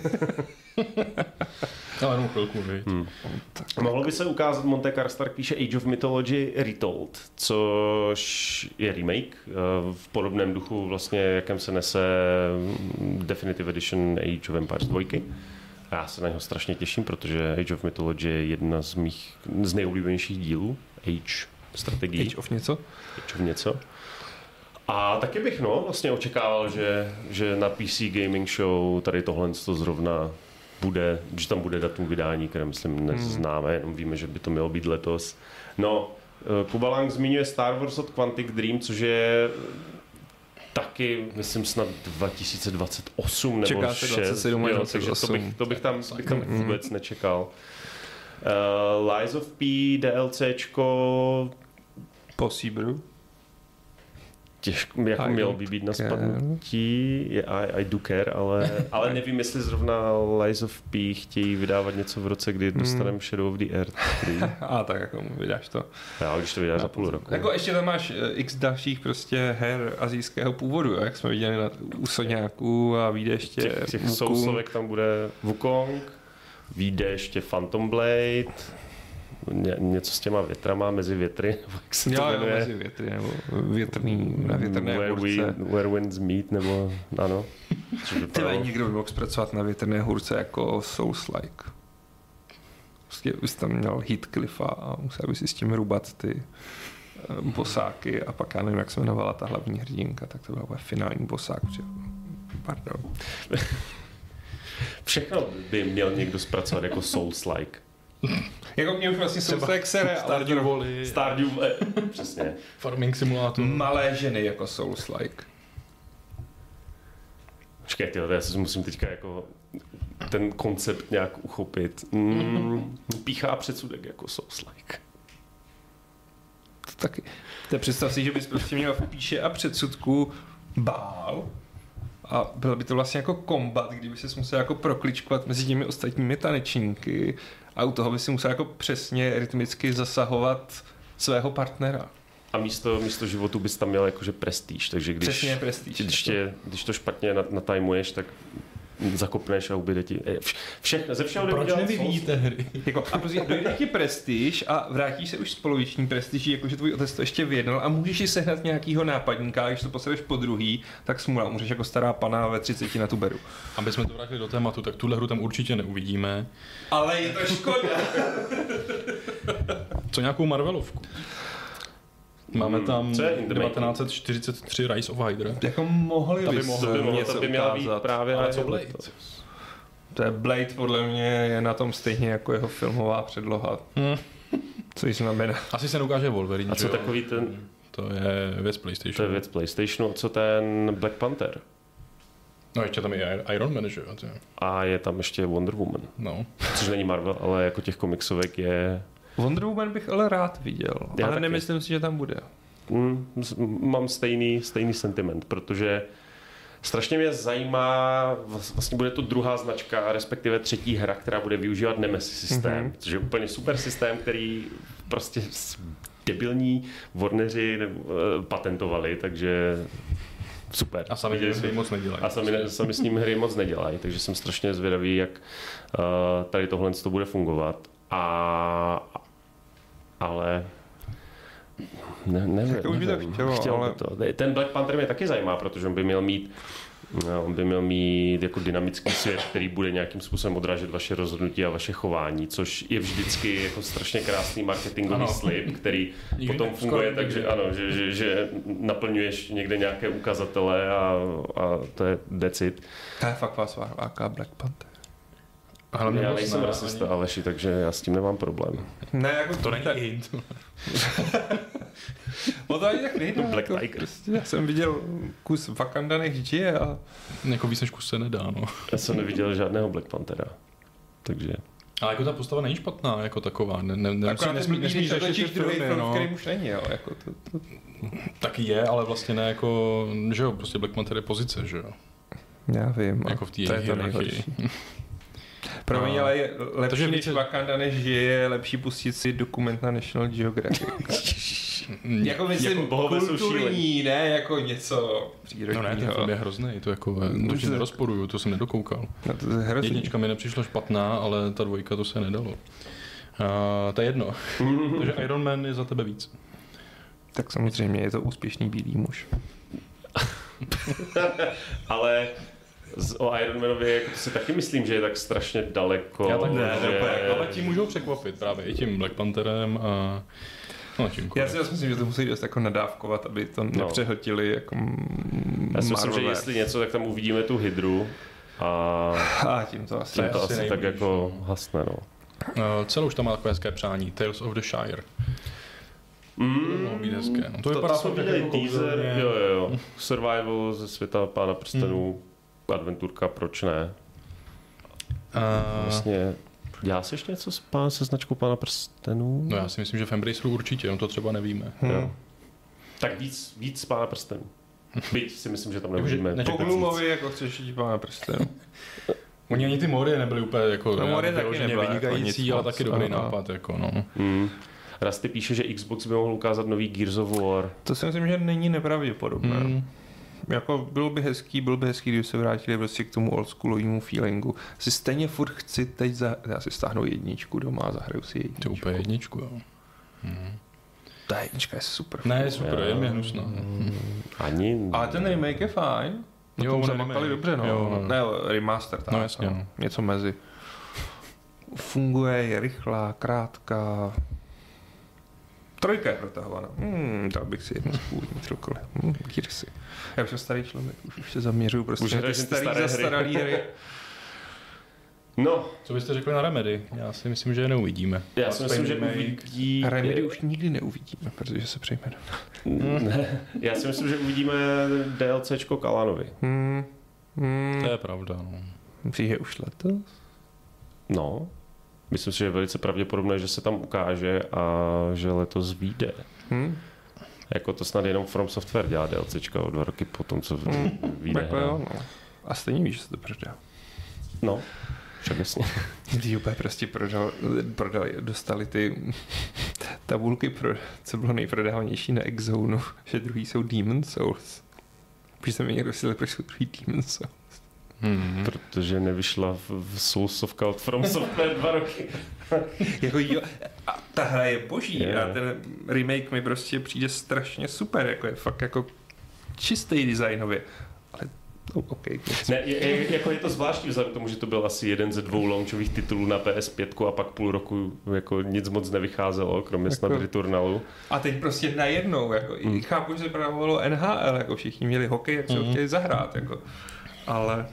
Ale jenom chvilku, Mohlo by se ukázat, Monte Karstark píše Age of Mythology Retold, což je remake v podobném duchu vlastně, jakém se nese Definitive Edition Age of Empires 2. Já se na něho strašně těším, protože Age of Mythology je jedna z nejoblíbenějších dílů Age strategií. Age of něco? Age of něco. A taky bych vlastně očekával, že na PC Gaming Show tady tohle to zrovna bude, že tam bude datum vydání, které myslím neznáme, jenom víme, že by to mělo být letos. No, Kuba Lang zmiňuje Star Wars od Quantic Dream, což je taky, myslím, snad 2028 nebo 6. 27 jo, takže to bych tam vůbec nečekal. Lies of P, DLCčko po Seabrew. Těžko, jako mělo by být na spadnutí, I do care, ale nevím, jestli zrovna Lies of P chtějí vydávat něco v roce, kdy dostaneme Shadow of the Earth. A tak jako vydáš to. Já, když to vydáš za půl roku. Jako ještě tam máš x dalších prostě her asijského původu, jak jsme viděli u Soňáků a vyjde ještě těch sousovek tam bude Wukong, vyjde ještě Phantom Blade, něco s těma větrama, mezi větry, jak se to jmenuje? Mezi větry, nebo na větrné hůrce. Where winds meet, nebo ano. Tyhle někdo by mohl zpracovat na větrné hůrce jako Souls-like. Prostě bys tam měl Heathcliffa a musel by si s tím rubat ty bosáky a pak já nevím, jak se jmenovala ta hlavní hrdinka, tak to byl finální bosák. Pardon. Všechno by měl někdo zpracovat jako Souls-like. Jako mě už vlastně Souls-like sere, Stardew Valley. Stardew Valley, přesně. Farming Simulator. Malé ženy jako Souls-like. Počkej, já si musím teďka jako ten koncept nějak uchopit. Píchá předsudek jako Souls-like. To taky. To představ si, že bys prostě měl v píše a předsudku bál a bylo by to vlastně jako kombat, kdyby se musel jako prokličkovat mezi těmi ostatními tanečníky a u toho by si musel jako přesně rytmicky zasahovat svého partnera. A místo životu bys tam měl jakože prestíž, takže když to špatně natajmuješ, tak zakopneš a ubyde ti. Ze všeho Proč nevyvíjíte hry? Jako, a prostě dojde ti prestiž a vrátíš se už s poloviční prestiží, jakože tvůj otec to ještě vyjednal a můžeš si sehnat nějakýho nápadníka, když to posadeš po druhý, tak smůla, můžeš jako stará pana ve 30 na tu beru. Aby jsme to vrátili do tématu, tak tuhle hru tam určitě neuvidíme. Ale je to škoda. Co nějakou Marvelovku? Máme tam 1943 Rise of Hydra. Jako mohli to by měla být právě. Ale co Blade? To je Blade, podle mě je na tom stejně jako jeho filmová předloha. Což znamená. Asi se neukáže Wolverine. A co takový ten... To je věc PlayStationu. To je věc PlayStationu. Co ten Black Panther? No ještě tam je Iron Man, že jo? A je tam ještě Wonder Woman. No. Což není Marvel, ale jako těch komiksovek je... Wonder Woman bych ale rád viděl, Já ale taky. nemyslím si, že tam bude. Mám stejný sentiment, protože strašně mě zajímá, vlastně bude to druhá značka, respektive třetí hra, která bude využívat Nemesis systém, což je úplně super systém, který prostě debilní Warneri patentovali, takže super. A sami hry moc nedělají. A sami s ním hry moc nedělají, takže jsem strašně zvědavý, jak tady tohle to bude fungovat. Ale nevím. Už by to chtělo, ale... to. Ten Black Panther mě taky zajímá, protože on by měl mít jako dynamický svět, který bude nějakým způsobem odrážet vaše rozhodnutí a vaše chování, což je vždycky jako strašně krásný marketingový slib, který potom funguje tak, že ano, že naplňuješ někde nějaké ukazatele a to je decit. To je fakt vás váká Black Panther. Já nejsem rasista, Aleši, takže já s tím nemám problém. Ne, jako to není hint. O to ani tak nejde. Black jako, Tiger. prostě, já jsem viděl kus Wakanda nech žije a... Jako víc než kus se nedá, no. Já jsem neviděl žádného Black Panthera, takže... Ale jako ta postava není špatná, jako taková. Nesmíš řešit ty druhý filmy, film, no. který už není, jo. Jako to... Taky je, ale vlastně ne jako, že jo, prostě Black Panther je pozice, že jo. Já vím. Jako v té to je to nejhorší. Pro mě ale je lepší než Wakanda než žije, lepší pustit si dokument na National Geographic. jako myslím jako kulturní, ne jako něco přírodního. No ne, ten film je hrozný, to jako to si nerozporuju, to jsem nedokoukal. No to je hrozný. Jednička mi nepřišla špatná, ale ta dvojka to se nedalo. To je jedno. Takže Iron Man je za tebe víc. Tak samozřejmě je to úspěšný bílý muž. Ale o Iron Manovi jako si taky myslím, že je tak strašně daleko. Já tak že... ale tím můžou překvapit právě i tím Black Pantherem a no, já si myslím, že to musí dost jako nadávkovat, aby to nepřehltili jako já si myslím, že jestli něco, tak tam uvidíme tu Hydru a tím to asi tak jako hasne, no. Celou už tam má takové hezké přání. Tales of the Shire. No, být hezké. No, to vypadá to jako teaser, jo. Survival ze světa Pána prstenů, adventurka, proč ne? Vlastně dělá se ještě něco se značkou Pána prstenů? No já si myslím, že v Embraceru určitě, no to třeba nevíme. Jo. Tak víc Pána prstenů. Byť si myslím, že tam neuvidíme. Po Gloomovi, jako chceš jít Pána prstenů. Oni ani ty mory nebyly úplně jako vyloženě vynikající, jako ale taky dobrý nápad. Jako, no. Rasty píše, že Xbox by mohl ukázat nový Gears of War. To si myslím, že není nepravděpodobné. Jako byl by hezký, kdyby se vrátili prostě k tomu oldschoolovému feelingu. Si stejně furt chci teď já si stáhnu jedničku doma a zahraju si jedničku. To úplně jedničku, jo. Ta jednička je super. Ne, je super, je mi hnusná. Ani... Ale ten remake je fajn. Na tom zamakali dobře, no. Jo. Ne, remaster, tak. No jasně, no. Něco mezi. Funguje, je rychlá, krátká. Trojka je protahovaná. Dal bych si jednu z původních trokole. Gearsy. Já už jsem starý člověk, už se zaměřuju prostě na ty zastaralý hry. No. Co byste řekli na Remedy? Já si myslím, že je neuvidíme. Já si myslím, že uvidí... Remedy už nikdy neuvidíme, protože se přejmenuje. Ne, já si myslím, že uvidíme DLCčko Kalanovi. To je pravda, no. Myslíš, že už letos? No. Myslím si, že je velice pravděpodobné, že se tam ukáže a že letos vyjde. Jako to snad jenom From Software dělá DLCčka o 2 roky po tom, co vyjde hra. Jo, no. A stejně víš, že se to prodá. No, však jasně. Když úplně prostě prodali, dostali ty tabulky, co bylo nejprodávanější na X-Zone, že druhý jsou Demon Souls. Když se mi někdo si proč jsou druhý Demon Souls. protože nevyšla v Soulsovka od From Software 2 roky. Jako jo, a ta hra je boží a ten remake mi prostě přijde strašně super, jako je fakt jako čistý designově. Ale okay. Ne, jako je to zvláštní vzhledem k tomu, že to byl asi jeden ze 2 launchových titulů na PS5 a pak půl roku jako nic moc nevycházelo, kromě snad Returnalu. A teď prostě najednou, jako chápu, že se prodávalo NHL, jako všichni měli hokej, jak se ho chtěli zahrát, jako. Ale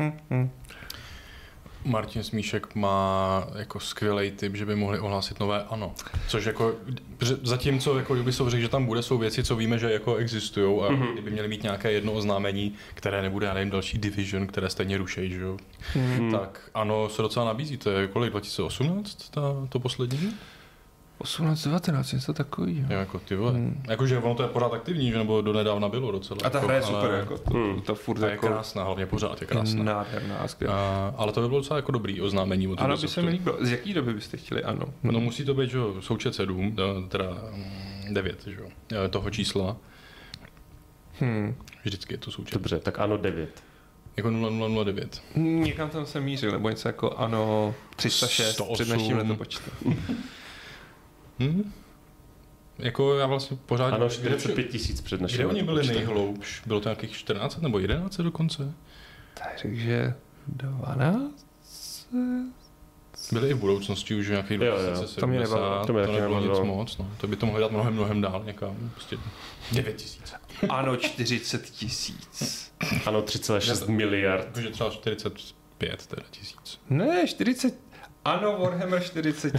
Martin Smíšek má jako skvělý tip, že by mohli ohlásit nové ANO. Což jako, zatímco jako Ubisoft řekl, že tam bude, jsou věci, co víme, že jako existují a kdyby měli mít nějaké jedno oznámení, které nebude, já nevím, další Division, které stejně rušejí, že jo. Tak ANO se docela nabízí, to je kolik, 2018, to poslední? 18-19, něco takový. Jako ty vole. Jakože ono to je pořád aktivní, že nebo donedávna bylo docela. A ta jako, hra je super, jako to furt je jako krásná, hlavně pořád je krásná. Nádherná, ale to by bylo docela jako dobrý oznámení. Ano, by se mi líbilo. Z jaký doby byste chtěli ANO? No musí to být, že součet 7, teda 9, že jo, toho čísla. Vždycky je to součet. Dobře, tak ANO 9. Jako 0009. Někam tam jsem mířil, nebo něco jako ANO 306 před naším letopočtem. Jako já vlastně pořád... Ano, 45 000 před naším. Kde oni byli nejhloubš? Bylo to nějakých 14 nebo 11 dokonce? Tak řekl, že 12? Byly i v budoucnosti už nějakých 2070. To nebylo nic moc. No. To by to mohli dát mnohem dál někam. Prostě 9 000. Ano, 40 000. Ano, 3,6 miliard. Takže třeba 45 teda tisíc. Ne, 40. Ano, Warhammer 40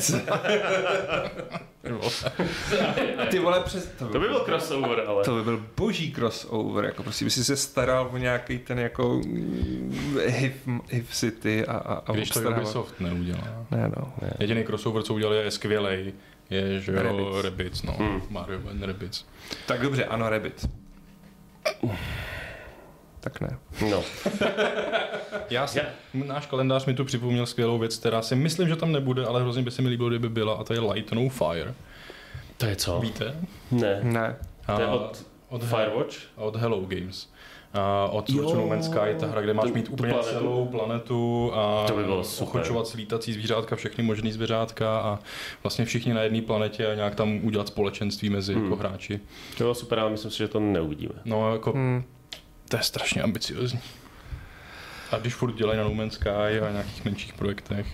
000. Ty vole, to by byl crossover, ale... To by byl boží crossover, jako prostě by si se staral o nějaký ten jako HIV City a když to Ubisoft neudělá. Ne. Jediný crossover, co udělali, je skvělej, je, že jo, Rabbids, no. Mario and Rabbids. Tak dobře, ano, Rabbids. Tak ne. No. Náš kalendář mi tu připomněl skvělou věc, která si myslím, že tam nebude, ale hrozně by se mi líbilo, kdyby byla, a to je Light No Fire. To je co? Víte? Ne. To je od Firewatch? Od Hello Games. Od No Man's Sky, ta hra, kde máš mít úplně celou planetu a ochočovat slítací zvířátka, všechny možný zvířátka a vlastně všichni na jedné planetě a nějak tam udělat společenství mezi jako hráči. To bylo super, ale myslím si, že to neuvidíme. No jako to je strašně ambiciozní. A když furt dělají na No Man's Sky a nějakých menších projektech,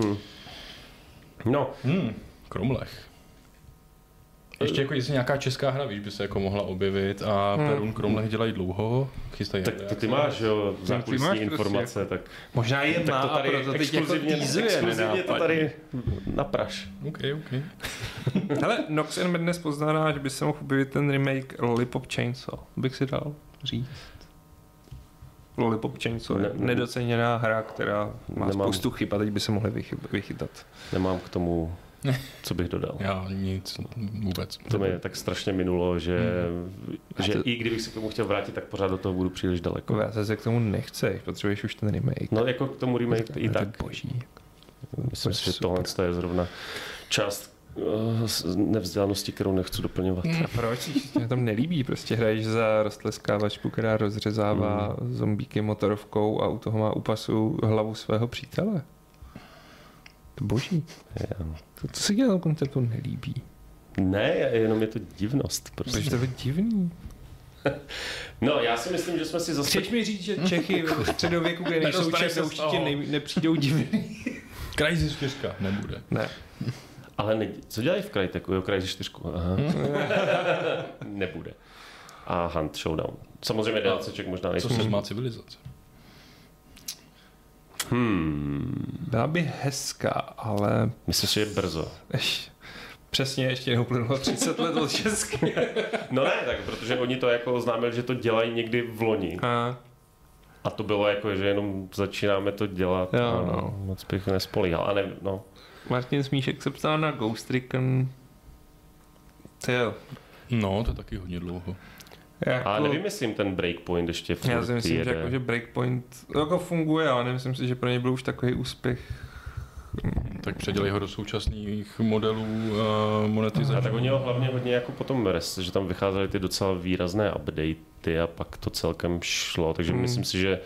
no. Kromlech. Ještě jako jestli nějaká česká hra, víš, by se jako mohla objevit a Perun Kromlech dělají dlouho, chystají. Tak ty máš, jo, zákulisní informace, tak... Možná je má to tady a proto teď jako exkluzivně to tady napraš. OK. Hele, Nox and Madness poznáná, že by se mohl objevit ten remake Lollipop Chainsaw, bych si dal říct. Lollipop Chainsaw je nedoceněná hra, která má spoustu chyb a teď by se mohly vychytat. Nemám k tomu, co bych dodal. Já nic vůbec. To mi tak strašně minulo, že i kdybych se k tomu chtěl vrátit, tak pořád do toho budu příliš daleko. Já se k tomu nechceš, potřebuješ už ten remake. No jako k tomu remake i tak. Boží. Myslím si, že tohle je zrovna část nevzdělanosti, kterou nechci doplňovat. A proč? Mě tam nelíbí, prostě hraješ za roztleskávačku, která rozřezává zombíky motorovkou a u toho má u pasu hlavu svého přítele. To boží. To se dělá na konceptu nelíbí. Ne, jenom je to divnost. Prostě. Proč to je divný? No, já si myslím, že jsme si zase... Chceš mi říct, že Čechy v středověku, kde nejsou Čechy, určitě nepřijdou divný? Crysis 4 nebude. Ne. Ale co dělají v Cryteku? Jo, Crysis 4. Aha. Nebude. A Hunt Showdown. Samozřejmě DLCček možná nejsou. Co se má civilizace? Byla by hezká, ale... Myslím, že je brzo. Přesně, ještě neuplynulo 30 let od Česky. No ne, tak protože oni to jako oznámili, že to dělají někdy v loni. A to bylo jako, že jenom začínáme to dělat. Jo, moc bych nespolíhal. A nevím, no. Martin Smíšek se ptal na Ghost Recon. No, to je taky hodně dlouho. A nevymyslím ten Breakpoint ještě furt já si myslím, že Breakpoint jako funguje, ale nemyslím si, že pro ně byl už takový úspěch. Tak předělej ho do současných modelů monetizace. A tak oni ho hlavně hodně jako potom že tam vycházely ty docela výrazné updaty a pak to celkem šlo, takže myslím si, že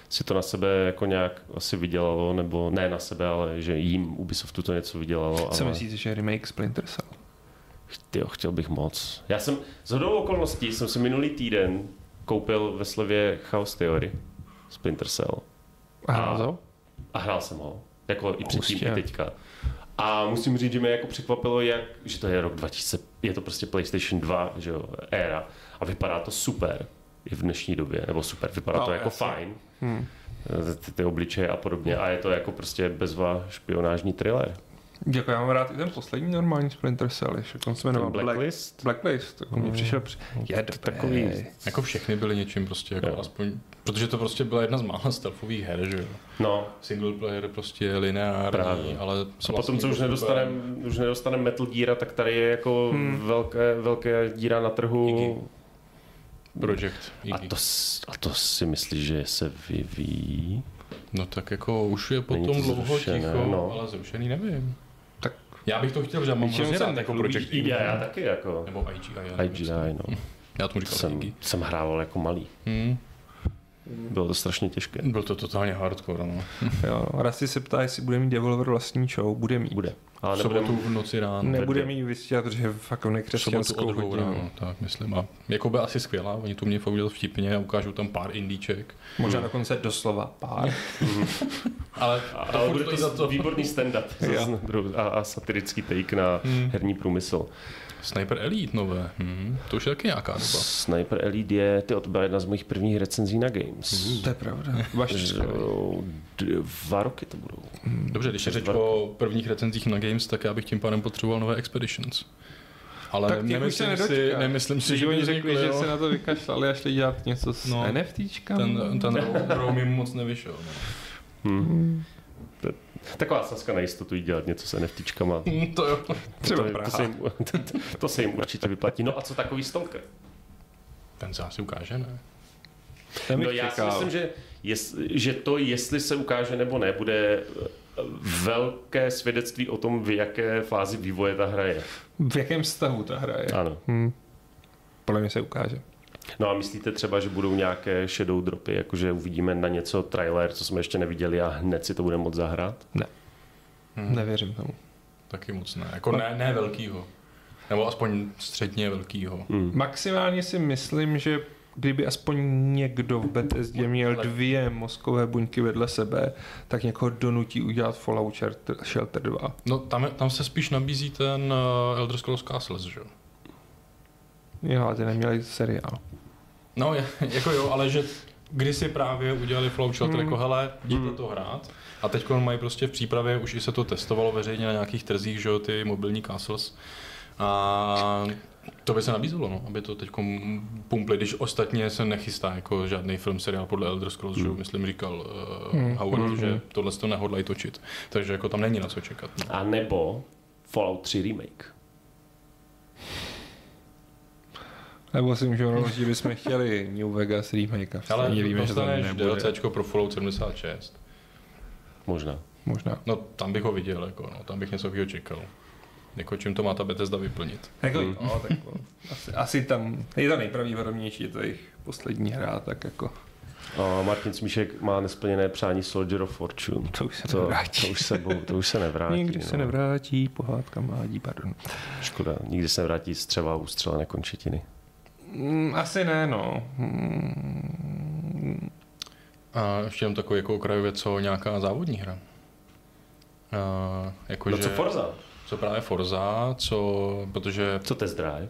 si to na sebe jako nějak asi vydělalo, nebo ne na sebe, ale že jim Ubisoftu to něco vydělalo. Co ale... myslíte, že remake Splinter Cell? Tyjo, chtěl bych moc. Já jsem, shodou okolností, jsem si minulý týden koupil ve slevě Chaos Theory, Splinter Cell. A hrál jsem ho, jako i předtím, i teďka. A musím říct, že mě jako překvapilo, že to je rok 2000, je to prostě PlayStation 2, že jo, éra. A vypadá to super i v dnešní době, nebo super, vypadá to jako fajn. Ty obličeje a podobně. A je to jako prostě bezva špionážní thriller. Jako já mám rád i ten poslední normální Splinter Cell, jak on se jmenoval Blacklist. Blacklist, tak mě přišel takový. Jako všechny byly něčím prostě, jako aspoň, protože to prostě byla jedna z mála stealthových her, že jo. No. Single player prostě lineární, ale... A potom, co už nedostaneme Metal Gear, tak tady je jako velké díra na trhu. Iggy. Project Iggy. A to si myslíš, že se vyvíjí? No tak jako už je potom dlouho ticho, ale zrušený nevím. Tak já bych to chtěl, že mám hrozně rád jako Project Iggy. Já taky jako. Nebo IGI, no. Já tomu říkal Iggy. Jsem hrával jako malý. Bylo to strašně těžké. Byl to totálně hardcore, no. Jo, Rasty se ptá, jestli bude mít Devolver vlastní show. Bude mít. Bude. Ale sobotu v noci ráno. Nebude mít vysílat, protože je fakt nekřesťanskou hodinu. Ráno, tak myslím. A jako by asi skvělá, oni to mě fakt udělali vtipně a ukážou tam pár indíček. Možná dokonce doslova pár. ale bude to za to výborný stand-up a satirický take na herní průmysl. Sniper Elite nové, to už je taky nějaká doba. Sniper Elite je, to byla jedna z mojich prvních recenzí na Games. To je pravda. 2 roky to budou. Dobře, když je řeč o prvních recenzích na Games, tak já bych tím pádem potřeboval nové Expeditions. Ale tak nemyslím si, že oni řekli, že se na to vykašlali a šli dělat něco s NFTčkami. Ten Rome jim moc nevyšel. Taková sazka na jistotu jít dělat něco s NFTčkama. To jo. To se jim určitě vyplatí. No a co takový Stalker? Ten se asi ukáže, ne? No já si myslím, že to, jestli se ukáže nebo ne, bude velké svědectví o tom, v jaké fázi vývoje ta hra je. V jakém stavu ta hra je. Ano. Podle mě se ukáže. No a myslíte třeba, že budou nějaké shadow dropy, jakože uvidíme na něco trailer, co jsme ještě neviděli a hned si to budeme moct zahrát? Ne. Nevěřím tomu. Taky moc ne. Jako ne velkýho. Nebo aspoň středně velkýho. Maximálně si myslím, že kdyby aspoň někdo v Bethesdě měl 2 mozkové buňky vedle sebe, tak někoho donutí udělat Fallout Shelter 2. No tam se spíš nabízí ten Elder Scrolls Castles, že jo? Jo, a ty neměli seriál. No, jako jo, ale že kdysi právě udělali Fallout Shelter jako hele, jděte to hrát. A teď mají prostě v přípravě, už i se to testovalo veřejně na nějakých trzích, že jo, ty mobilní castles. A to by se nabízelo, no, aby to teď pumpli, když ostatně se nechystá jako žádný film, seriál podle Elder Scrolls, že myslím říkal Howard, že tohle to nehodlají točit. Takže jako tam není na co čekat. No. A nebo Fallout 3 remake. Nebo si můžeme rozhodnout, že bychom chtěli New Vegas remake. Ale dostaneš DLCčko pro Fallout 76. Možná. No tam bych ho viděl, jako, no, tam bych něco takového čekal. Jako čím to má ta Bethesda vyplnit. Jako, no, tak, asi tam je to nejpravděpodobnější, je to jejich poslední hra, tak jako. A Martin Smíšek má nesplněné přání Soldier of Fortune. To už se nevrátí. To už se nevrátí. Nikdy se nevrátí, pohádka mládí, pardon. Škoda, nikdy se nevrátí střeva ustřelené končetiny. Asi ne, no. A ještě jen takový jako okrajově, co nějaká závodní hra. No co Forza? Co právě Forza, protože... Co Test Drive?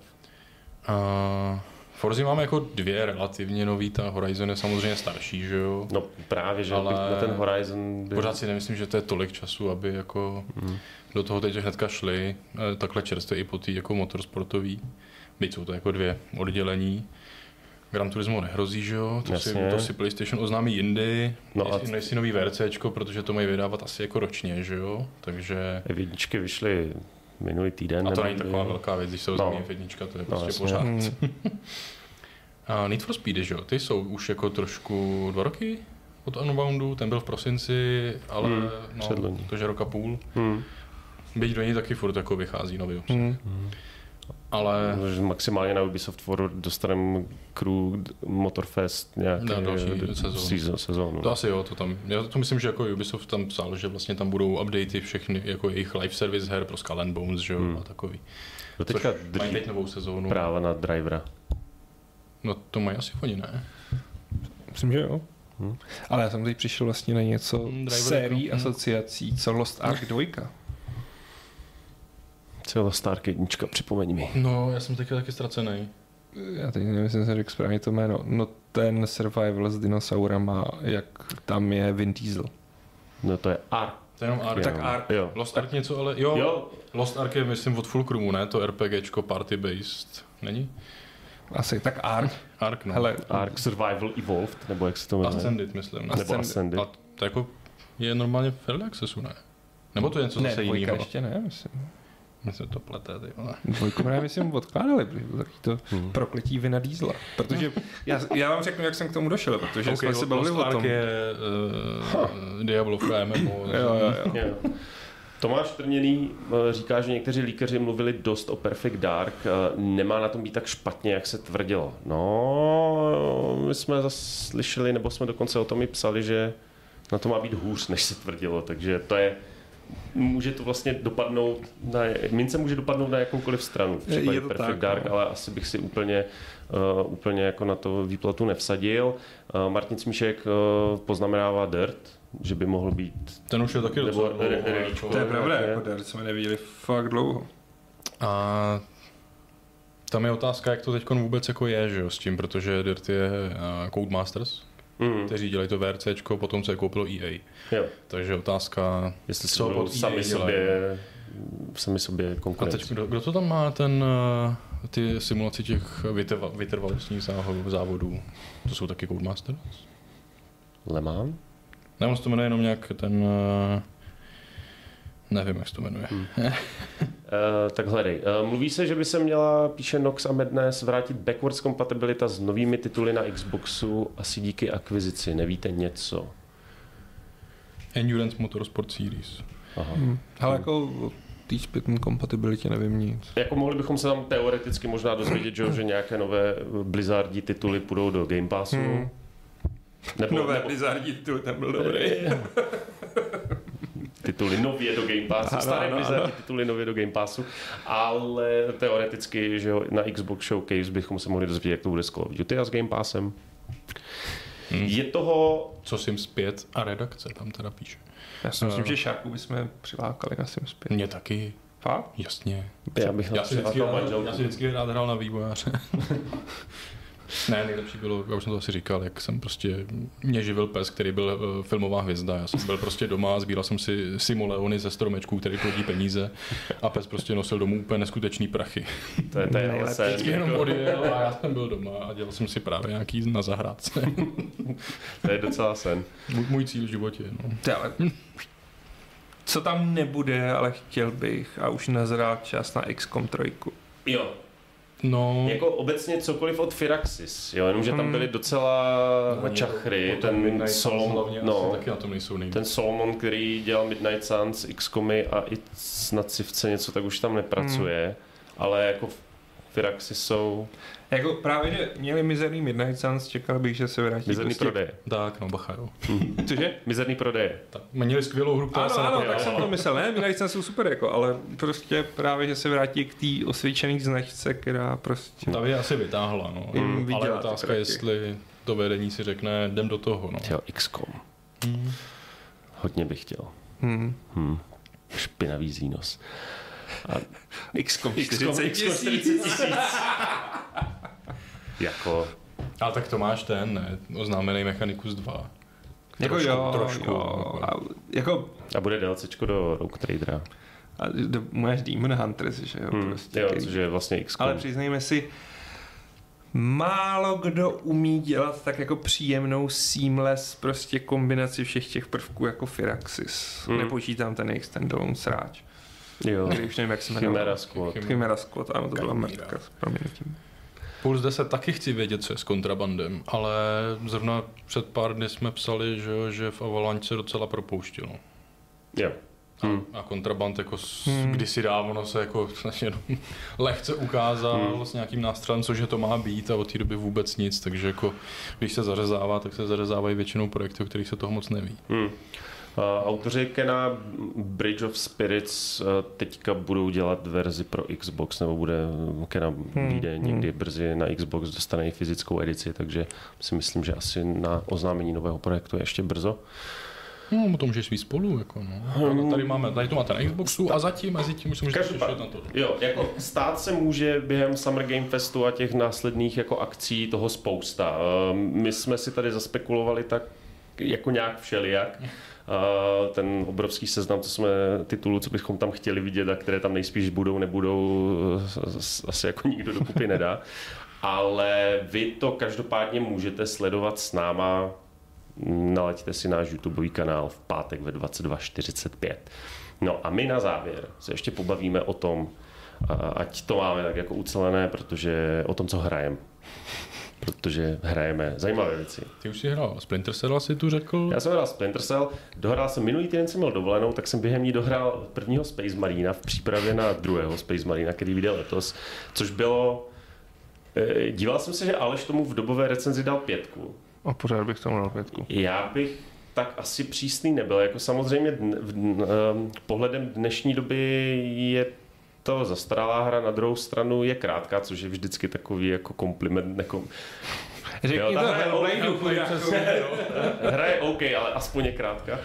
Forzy máme jako 2 relativně nový, ta Horizon je samozřejmě starší, že jo? No právě, že ale na ten Horizon... Pořád si nemyslím, že to je tolik času, aby jako do toho teď hnedka šli, takhle čerstvě i po té jako motorsportový. Byť jsou to jako 2 oddělení. Gran Turismo nehrozí, že jo? To si PlayStation oznámí jindy, než si nový VRCčko, protože to mají vydávat asi jako ročně, že jo? Takže... Jedničky vyšly minulý týden. A to není taková velká věc, když se oznámí jednička, to je prostě pořád. A Need for Speed, že jo? Ty jsou už jako trošku 2 roky od Unboundu, ten byl v prosinci, ale to je rok a půl. Byť do něj taky furt jako vychází nový obsah. Ale maximálně na Ubisoft Forward dostaneme Crew Motorfest nějaký další sezónu. To asi jo, to tam. Já to myslím, že jako Ubisoft tam psal, že vlastně tam budou updaty všechny, jako jejich live service her pro Skull and Bones, že jo, a takový. Do teďka mají teď novou sezónu. Práva na drivera. No to mají asi oni, ne? Myslím, že jo. Ale já jsem teď přišel vlastně na něco sérií asociací, co Lost Ark 2. Co je Lost Ark 1, připomeň mi. No, já jsem taky ztracený. Já teď nevím, jestli jsem řekl správně to jméno. No ten survival s dinosaurama, jak tam je Vin Diesel. No to je Ark. To je jenom Ark. Tak Ark. Jo. Lost Ark něco, ale jo. Lost Ark je myslím od Fulcrumu, ne? To RPGčko party-based. Není? Asi tak Ark. Ark, no. Hele, Ark Survival Evolved, nebo jak se to jmenuje? Ascended, myslím. Nebo Ascended. A to jako je normálně v early accessu, ne? Nebo to je něco zase ne, jinýho? ještě ne, myslím. Myslím, to plete, ty vole. Dvojku právě myslím odkládali, protože bylo taky to prokletí Vina Diesela. Protože já vám řeknu, jak jsem k tomu došel, protože jsme se bavili o tom. je Diablovka MMO. Jo. Tomáš Trněný říká, že někteří líkaři mluvili dost o Perfect Dark. Nemá na tom být tak špatně, jak se tvrdilo. No, my jsme zase slyšeli, nebo jsme dokonce o tom i psali, že na to má být hůř, než se tvrdilo. Takže to je... Může to vlastně dopadnout mince může dopadnout na jakoukoliv stranu v případě Perfect tak, Dark, ale asi bych si úplně jako na to výplatu nevsadil. Martin Smíšek poznamenává Dirt, že by mohl být... Ten už je taky docela dlouho. To je pravda, jako Dirt jsme neviděli fakt dlouho. A tam je otázka, jak to teď vůbec jako je, že jo, s tím, protože Dirt je Codemasters, kteří dělají to VRCčko, potom co je koupilo EA. Jo. Takže otázka, jestli se budou sami sobě konkurenci. A teď kdo to tam má ty simulaci těch vytrvalostních závodů? To jsou taky Codemasters? Le Mans? Ne, on se to jmenuje jenom nějak ten... Nevím, jak se to jmenuje. Tak hledej. Mluví se, že by se měla, píše Nox a Madness, vrátit backwards kompatibilita s novými tituly na Xboxu asi díky akvizici. Nevíte něco? Endurance Motorsport Series. Aha. Ale jako o té zpětné kompatibilitě nevím nic. Jako mohli bychom se tam teoreticky možná dozvědět, že nějaké nové Blizzardí tituly půjdou do Game Passu. Nové Blizzardí tituly, ten byl dobrý. Tituly nově do Game Passu, staré Blizzardí tituly nově do Game Passu, ale teoreticky, že na Xbox Showcase bychom se mohli dozvědět, jak to bude s Call of Duty a s Game Passem. Je toho... Co Sims 5 a redakce tam teda píše. Já si myslím, že Šárku bychom přilákali na Sims 5. Mě taky. Fakt? Jasně. Já si vždycky rád hrál na vývojáře. Ne, nejlepší bylo, já už jsem to asi říkal, jak jsem prostě, mě živil pes, který byl filmová hvězda. Já jsem byl prostě doma, sbíral jsem si simoleony ze stromečků, který plodí peníze a pes prostě nosil domů úplně neskutečný prachy. To je nejlepší. Vždycky jenom odjel a já jsem byl doma a dělal jsem si právě nějaký na zahrádce. To je docela sen. Můj cíl v životě. No. Co tam nebude, ale chtěl bych a už nazrál čas na XCOM 3. Jo. No. Jako obecně cokoliv od Firaxis, jo, jenomže tam byly docela čachry, ten Solomon, taky na tom nejsou nejvíc. Ten Solomon, který dělal Midnight Suns, XCOMy a i snad Civce něco, tak už tam nepracuje, ale jako Firaxis jsou... Jako právě, že měli mizerný Midnight Suns, čekal bych, že se vrátí. Mizerný prodeje. Tak, no bacha, jo. Cože? Mizerný prodeje. Tak, měli skvělou hru, která se tak jsem to myslel, ne? Midnight Suns jsou super, jako, ale prostě právě, že se vrátí k té osvědčené značce, která prostě... Ta by asi vytáhla, no. Ale otázka, jestli to vedení si řekne, jdem do toho, no. Jo, XCOM. Hodně bych chtěl. Špinavý zínos. A XCOM 40 000. Jako... Ale tak to máš ten, ne? Oznámený Mechanicus 2. Jako trošku. A bude DLCčko do Rogue Tradera. A máš Demon Hunters, že jo? Prostě jo, což je vlastně XCOM. Ale přiznejme si, málo kdo umí dělat tak jako příjemnou seamless prostě kombinaci všech těch prvků jako Firaxis. Nepočítám ten jejich standalone sráč. Jo. Když už nevím, jak se jmenuje. Chimera Squad, ano, to byla mrtka s proměnutím. Puls 10 taky chci vědět, co je s kontrabandem, ale zrovna před pár dny jsme psali, že v Avalanche se docela propouštilo. Jo. A Kontraband jako kdysi dávno se jako lehce ukázal s nějakým nástřelem, cože to má být a od té doby vůbec nic, takže jako když se zařezává, tak se zařezávají většinou projekty, o kterých se toho moc neví. Autoři Kena Bridge of Spirits teďka budou dělat verzi pro Xbox, nebo bude Kena vyjde někdy brzy na Xbox, dostane i fyzickou edici, takže si myslím, že asi na oznámení nového projektu je ještě brzo. No, to můžeš svít spolu, jako no. Tady to máte na Xboxu a mezi tím už se můžete těšit na to. Jo, jako stát se může během Summer Game Festu a těch následných jako akcí toho spousta. My jsme si tady zaspekulovali tak jako nějak všelijak. Ten obrovský seznam, titulů, co bychom tam chtěli vidět a které tam nejspíš budou, nebudou, asi jako nikdo dokupy nedá. Ale vy to každopádně můžete sledovat s náma. Nalaďte si náš YouTubeový kanál v pátek ve 22:45. No a my na závěr se ještě pobavíme o tom, ať to máme tak jako ucelené, protože o tom, co hrajeme. Protože hrajeme zajímavé věci. Ty už jsi hrál Splinter Cell, si tu řekl? Já jsem hrál Splinter Cell, dohrál jsem minulý týden, jsem měl dovolenou, tak jsem během ní dohrál prvního Space Marina v přípravě na druhého Space Marina, který vyjde letos, což bylo... Díval jsem se, že Aleš tomu v dobové recenzi dal 5. A pořád bych tomu dal 5. Já bych tak asi přísný nebyl. Jako samozřejmě pohledem dnešní doby je to zastaralá hra, na druhou stranu je krátká, což je vždycky takový jako kompliment. Řekni to Hellbladu. Hra je OK, ale aspoň je krátká.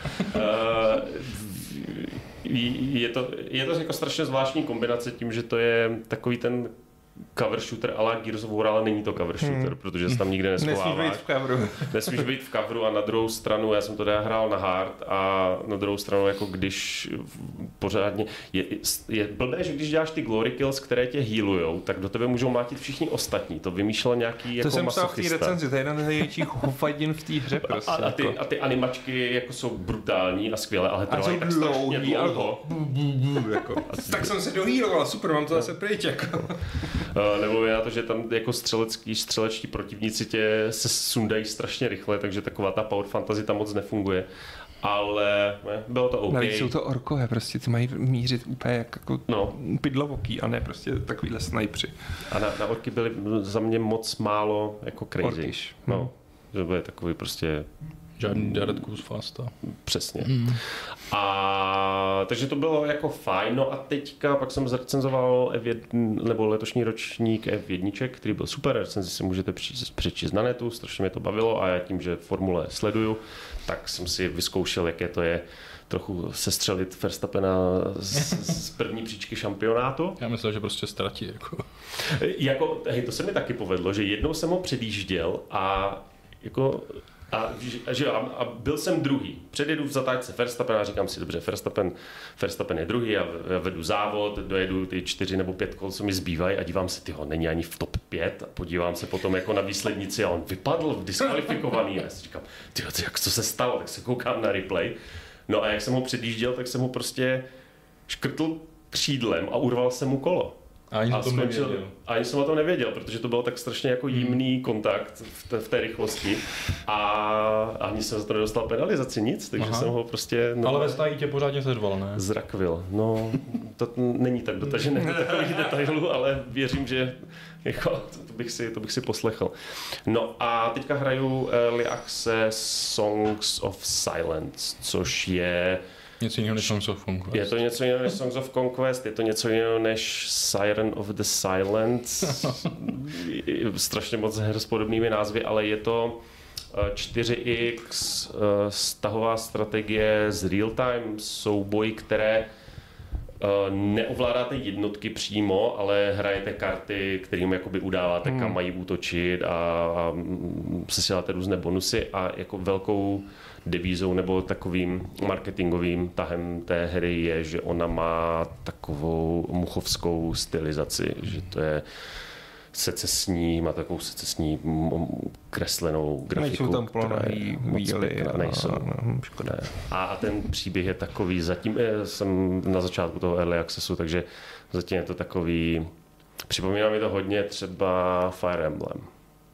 Je to jako strašně zvláštní kombinace tím, že to je takový ten cover shooter a la Gears of War, ale není to cover shooter, protože se tam nikde neschováváš. Nesmíš být v coveru a na druhou stranu, já jsem to hrál na hard a na druhou stranu, jako když pořádně, je blbé, že když děláš ty glory kills, které tě healujou, tak do tebe můžou mlátit všichni ostatní. To vymýšlel nějaký jako masochista. To jsem psal v té recenzi, to je jeden z největších hofadin v té hře prostě. A ty animačky jako jsou brutální a skvělé, ale trvají tak strašně dlouho. Tak jsem se dohýloval, super, mám to zase pryč, jako. Nebo je na to, že tam jako střelečtí protivníci tě se sundají strašně rychle, takže taková ta power fantasy tam moc nefunguje. Ale bylo to OK. Navíc jsou to orkové, prostě ty mají mířit úplně jako pydlovoký a ne prostě takovýhle snajpři. A na orky byly za mě moc málo jako crazy. Orkiš. No, že byly takový prostě... Žádný Jared Goose Fasta. Přesně. A takže to bylo jako fajn. No a teďka pak jsem zrecenzoval F1, nebo letošní ročník F1, který byl super. Recenzi si můžete přečíst na netu, strašně mě to bavilo a já tím, že formule sleduju, tak jsem si vyzkoušel, jaké to je trochu sestřelit Verstappena z první příčky šampionátu. Já myslel, že prostě ztratí. Hej, to se mi taky povedlo, že jednou jsem ho předjížděl a jako... A byl jsem druhý. Předjedu v zatáčce Verstappena a říkám si, dobře, Verstappen je druhý a vedu závod, dojedu ty 4 nebo 5 kol, co mi zbývají a dívám se, tyho, není ani v top 5 a podívám se potom jako na výslednici a on vypadl diskvalifikovaný a já si říkám, tyjo, jak co se stalo, tak se koukám na replay. No a jak jsem ho předjížděl, tak jsem ho prostě škrtl křídlem a urval jsem mu kolo. Ani jsem o tom nevěděl, protože to byl tak strašně jako jemný kontakt v té rychlosti a ani jsem za to nedostal penalizaci, nic, takže jsem ho prostě... Ale ve stáji tě pořádně seřval, ne? Zrakvil, no, to není tak dotažené do takových detailů, ale věřím, že jako, to bych si poslechl. No a teďka hraju Early Access Songs of Silence, což je... Něco jiného než Songs of Conquest. Je to něco jiného než Songs of Conquest, je to něco jiného než Siren of the Silence. Strašně moc her s podobnými názvy, ale je to 4X stahová strategie z real-time souboj, které neovládáte jednotky přímo, ale hrajete karty, kterým jakoby udáváte, kam mají útočit a sesíláte různé bonusy a jako velkou devízou nebo takovým marketingovým tahem té hry je, že ona má takovou muchovskou stylizaci, že to je secesní, má takovou secesní kreslenou grafiku. Nejsou tam plonavý výjely. Nejsou. Škoda. A ten příběh je takový, zatím jsem na začátku toho Early Accessu, takže zatím je to takový, připomíná mi to hodně třeba Fire Emblem.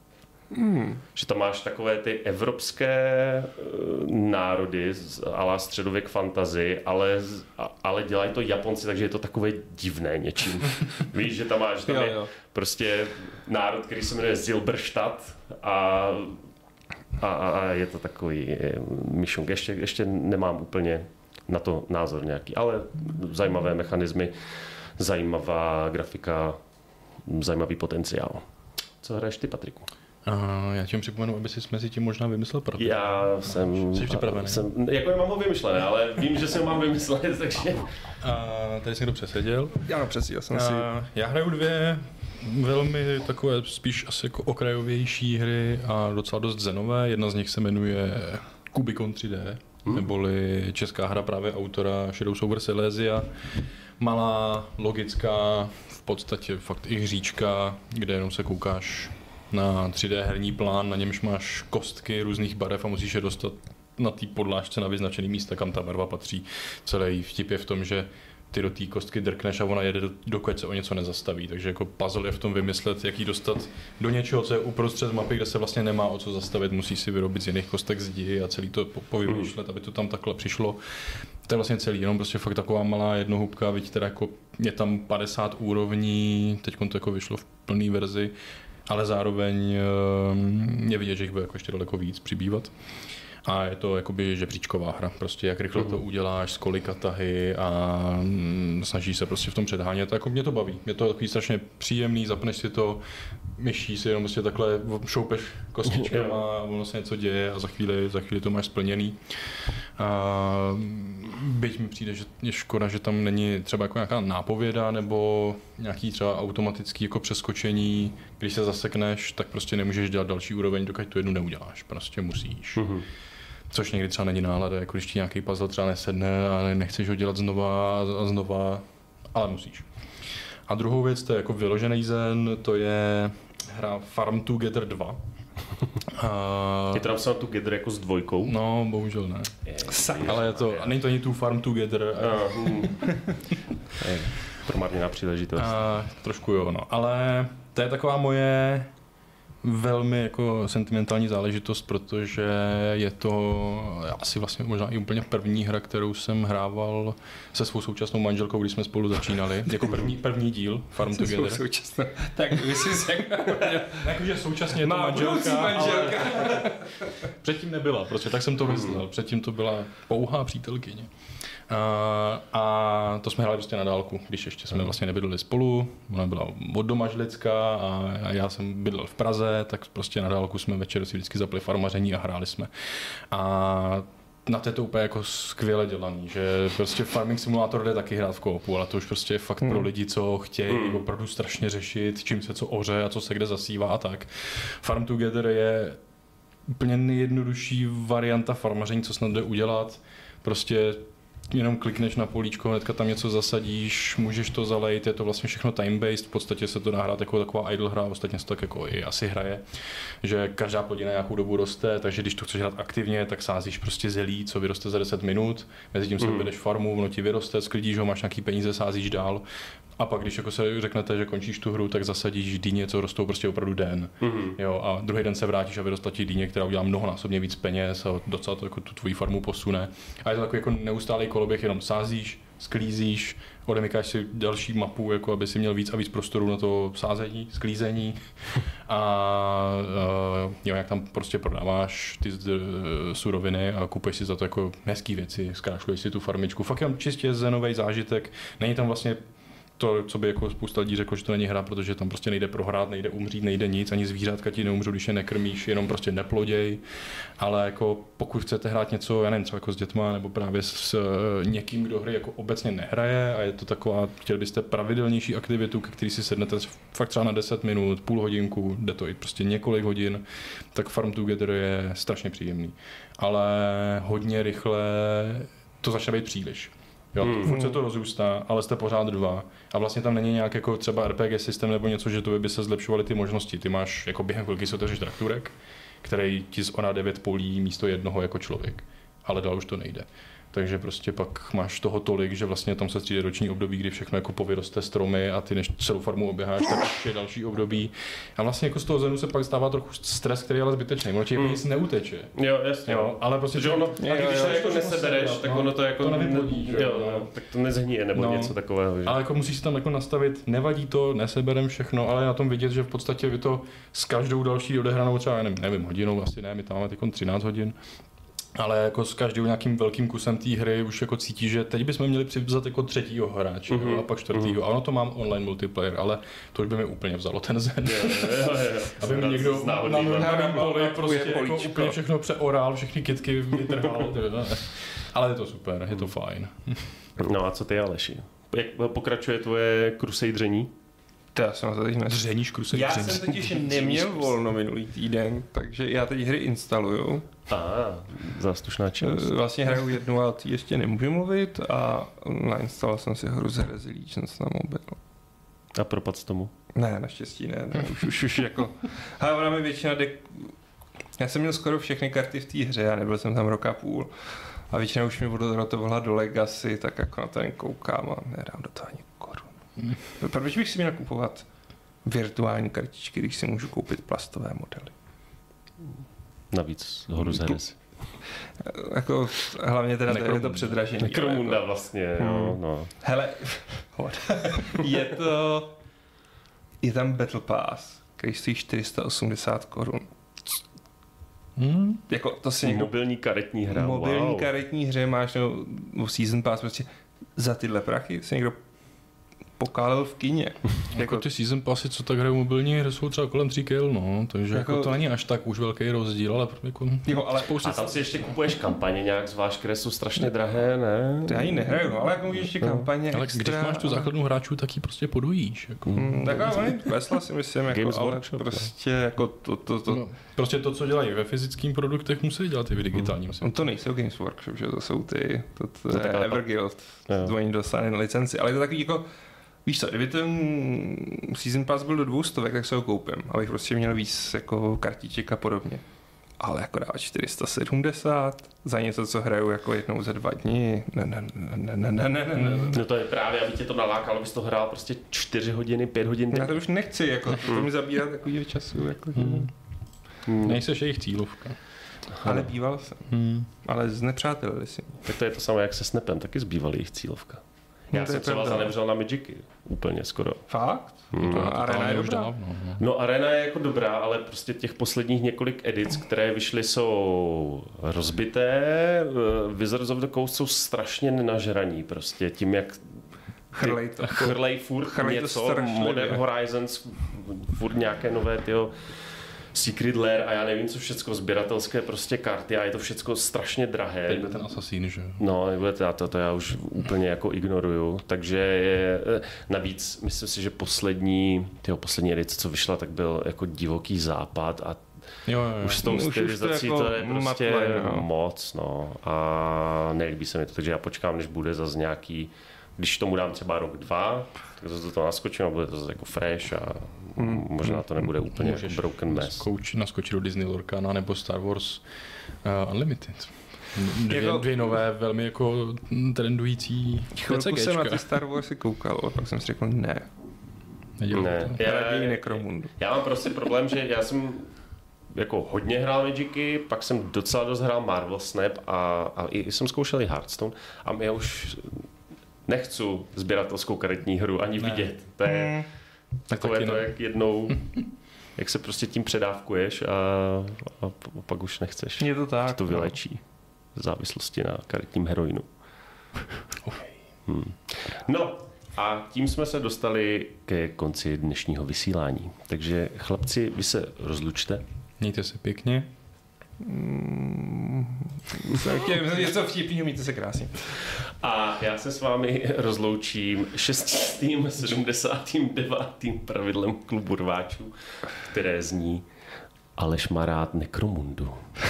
Že tam máš takové ty evropské národy a la středověk fantasy, ale dělají to Japonci, takže je to takové divné něčím. Víš, že tam máš prostě národ, který se jmenuje Zilberstadt a je to takový myšunk. Ještě nemám úplně na to názor nějaký, ale zajímavé mechanismy, zajímavá grafika, zajímavý potenciál. Co hraješ ty, Patriku? Já ti připomenu, aby si mezi tím možná vymyslel pravdu. Já jsem... Jsi připravený? Jako je mám ho vymyšlené, ale vím, že si ho mám vymyslet, takže... Tady jsi někdo přeseděl? Já přeseděl jsem si. Já hraju dvě velmi takové spíš asi jako okrajovější hry a docela dost zenové. Jedna z nich se jmenuje Kubicon 3D, neboli česká hra právě autora Shadows over Silesia. Malá, logická, v podstatě fakt i hříčka, kde jenom se koukáš na 3D herní plán, na němž máš kostky různých barev a musíš je dostat na té podlážce na vyznačený místa, kam ta barva patří. Celý vtip je v tom, že ty do té kostky drkneš a ona jede, dokud se o něco nezastaví. Takže jako puzzle je v tom vymyslet, jak ji dostat do něčeho, co je uprostřed mapy, kde se vlastně nemá o co zastavit, musí si vyrobit z jiných kostek zdi a celý to povymýšlet, aby to tam takhle přišlo. To je vlastně celý, jenom prostě fakt taková malá jednohubka, vidíte, teda jako je tam 50 úrovní, teď to jako vyšlo v plné verzi, ale zároveň je vidět, že jich bude jako ještě daleko víc přibývat. A je to jakoby žebříčková hra, prostě jak rychle to uděláš, s kolika tahy a snaží se prostě v tom předhánět. Jako mě to baví, je to takový strašně příjemný, zapneš si to, myší si jenom prostě takhle šoupeš kostičkama a ono se něco děje a za chvíli to máš splněný. Byť mi přijde, že je škoda, že tam není třeba jako nějaká nápověda nebo nějaký třeba automatický jako přeskočení, když se zasekneš, tak prostě nemůžeš dělat další úroveň, dokud tu jednu neuděláš, prostě musíš. Což někdy třeba není nálada, jako když ti nějaký puzzle třeba nesedne a nechceš ho dělat znova a znova, ale musíš. A druhou věc, to je jako vyložený zen, to je hra Farm Together 2. Je to napsáno Together jako s dvojkou? No, bohužel ne. Ale je to, není to ani tu Farm Together. Promarněná příležitost. Trošku jo, no. Ale to je taková moje velmi jako sentimentální záležitost, protože je to asi vlastně možná i úplně první hra, kterou jsem hrával se svou současnou manželkou, když jsme spolu začínali. Jako první díl Farm Together. Současnou. Tak vy si jakože současně je to manželka, ale předtím nebyla, prostě tak jsem to myslel. Předtím to byla pouhá přítelkyně. A to jsme hráli prostě na dálku, když ještě jsme vlastně nebydleli spolu, ona byla od doma žlická a já jsem bydlel v Praze, tak prostě na dálku jsme večer si vždycky zapli farmaření a hráli jsme. A na to je to úplně jako skvěle dělaný, že prostě Farming Simulator jde taky hrát v koopu, ale to už prostě je fakt pro lidi, co chtějí opravdu strašně řešit, čím se co oře a co se kde zasívá a tak. Farm Together je úplně nejjednodušší varianta farmaření, co snad jde udělat. Prostě jenom klikneš na políčko, hnedka tam něco zasadíš, můžeš to zalejt, je to vlastně všechno time-based, v podstatě se to dá hrát jako taková idle hra, ostatně se to tak jako i asi hraje, že každá plodina nějakou dobu roste, takže když to chceš hrát aktivně, tak sázíš prostě zelí, co vyroste za 10 minut, mezi tím si objedeš farmu, ono ti vyroste, sklidíš ho, máš nějaký peníze, sázíš dál. A pak, když jako se řeknete, že končíš tu hru, tak zasadíš dýně, co rostou prostě opravdu den. Jo, a druhý den se vrátíš a vyrostla ti dýně, která udělá mnohonásobně víc peněz a docela to jako tu tvoji farmu posune. A je to takový jako neustálý koloběh, jenom sázíš, sklízíš, odemykáš si další mapu, jako aby si měl víc a víc prostoru na to sázení, sklízení jo, jak tam prostě prodáváš ty suroviny a kupuješ si za to jako hezký věci, zkrášluješ si tu farmičku. Fakt je čistě zenový zážitek, není tam vlastně to, co by jako spousta lidí řeklo, že to není hra, protože tam prostě nejde prohrát, nejde umřít, nejde nic, ani zvířátka ti neumřou, když je nekrmíš, jenom prostě neploděj, ale jako pokud chcete hrát něco, já nevím, třeba jako s dětma, nebo právě s někým, kdo hry jako obecně nehraje a je to taková, chtěli byste pravidelnější aktivitu, ke který si sednete fakt třeba na 10 minut, půl hodinku, jde to i prostě několik hodin, tak Farm Together je strašně příjemný, ale hodně rychle to začne být příliš. Jo, furt se to rozrůstá, ale jste pořád dva a vlastně tam není nějak jako třeba RPG systém nebo něco, že to by se zlepšovaly ty možnosti. Ty máš jako během chvilky si otevřeš trakturek, který ti zorá 9 polí místo jednoho jako člověk, ale dál už to nejde. takže prostě pak máš toho tolik, že vlastně tam se stříde roční období, kdy všechno jako povyroste stromy a ty než celou farmu oběháš, tak už je další období. A vlastně jako z toho zenu se pak stává trochu stres, který je ale zbytečný. Ono ti nic neuteče. Jo, jasně. Jo, ale prostě že ono, a když to jako nesebereš, tak ono to jako to nevyplodí, jo, tak to nezhníje nebo něco takového. Že? Ale jako musíš si tam jako nastavit, nevadí to, neseberem všechno, ale na tom vidět, že v podstatě vy to s každou další odehranou třeba, nevím, hodinou, asi ne, my tam máme 13 hodin, ale jako s každým nějakým velkým kusem té hry už jako cítí, že teď bychom měli přivzat jako 3. hráče a pak 4. A ono to mám online multiplayer, ale to už by mi úplně vzalo ten zen. Aby mi někdo na mém poli prostě jako úplně všechno přeoral, všechny kytky vytrhal. Ale je to super, je to fajn. No a co ty, Aleši? Jak pokračuje tvoje crusadření? Já jsem na to teď Dřeníš krusek. Já jsem totiž neměl volno minulý týden, takže já teď hry instaluju. Zástušná činnost. Vlastně hraju jednu, ale ty ještě nemůžu mluvit a nainstaloval jsem si hru z Resilience na mobil. A propad tomu? Ne, naštěstí ne. Už jako... Ale ona mi většina Já jsem měl skoro všechny karty v té hře a nebyl jsem tam rok a půl. A většina už mi odrotovala do Legacy, tak jako na to jen koukám a nedám do toho ani korun. Proč bych si měl kupovat virtuální kartičky, když si můžu koupit plastové modely? Navíc horu z Heresy. Jako, hlavně teda je to předražený. Necromunda vlastně, jo, no. Hele, je tam Battle Pass, který stojí 480 korun. Jako, to si někdo... Mobilní karetní hra, Mobilní karetní hře máš, nebo Season Pass, prostě za tyhle prachy si někdo pokálel v kině. Jako ty season passy, co tak hrajou mobilní hry, jsou třeba kolem 3 kg, no, takže jako to není až tak už velký rozdíl, ale jako ale a tam si ještě kupuješ kampaně nějak zvlášť, které jsou strašně drahé, ne? To já ji nehraju, no, ale jako můžeš ještě kampaně ale extra, když máš tu základnu hráčů, tak ji prostě podojíš. Jako. Taková klesla si myslím, jako, Games ale Workshop, prostě jako to. No, prostě to, co dělají ve fyzických produktech, musí dělat i v digitálním. To nejsou Games Workshop, že to jsou ty, to je Everguild, to oni dostane licenci, ale je to takový jako víš co, kdyby ten Season Pass byl do 200, tak se ho koupím, abych prostě měl víc jako kartiček a podobně. Ale jako dávat 470 za něco, co hraju jako jednou za 2 dny. Ne. No to je právě, aby tě to nalákalo, abys to hrál prostě 4 hodiny, 5 hodin. Já to už nechci, jako to mi zabírá takový času. Jako, Nejseš jejich cílovka. Ale býval jsem. Ale znepřátelili si. Tak to je to samé jak se Snapem, taky zbýval jejich cílovka. Já jsem třeba zanevřel na Magicy, úplně skoro. Fakt? Arena je dobrá. No Arena je jako dobrá, ale prostě těch posledních několik edic, které vyšly, jsou rozbité. Wizards of the Coast jsou strašně nenažraní prostě tím, jak chrlej furt něco, Modern Horizons, furt nějaké nové Secret Lair a já nevím co všecko, sběratelské prostě karty a je to všecko strašně drahé. Teď bude ten Assassin, že? No, to já už úplně jako ignoruju, takže je, navíc myslím si, že poslední edice, co vyšla, tak byl jako divoký západ a jo. Už s tou stylizací to je prostě matlé, moc, no. A nelíbí se mi to, takže já počkám, než bude zase nějaký, když tomu dám třeba rok, 2, tak zase to naskočím a bude to zase jako fresh a možná to nebude úplně můžeš broken mess. Naskočit do Disney Lorcana nebo Star Wars Unlimited. Jako, dvě nové, velmi jako trendující chvilku jsem na ty Star Warsy koukal, ale pak jsem si řekl ne. Já mám prostě problém, že já jsem jako hodně hrál Magicy, pak jsem docela dost hrál Marvel Snap a i jsem zkoušel i Hearthstone a já už nechci sběratelskou karetní hru ani vidět. To je takové to, jak jednou jak se prostě tím předávkuješ a pak už nechceš. Je to tak. To vylečí v závislosti na karetním heroinu. No a tím jsme se dostali ke konci dnešního vysílání. Takže chlapci, vy se rozlučte. Mějte se pěkně. Něco vtipného, mějte se krásně. A já se s vámi rozloučím 679. pravidlem klubu rváčů, které zní Aleš má rád Necromundu.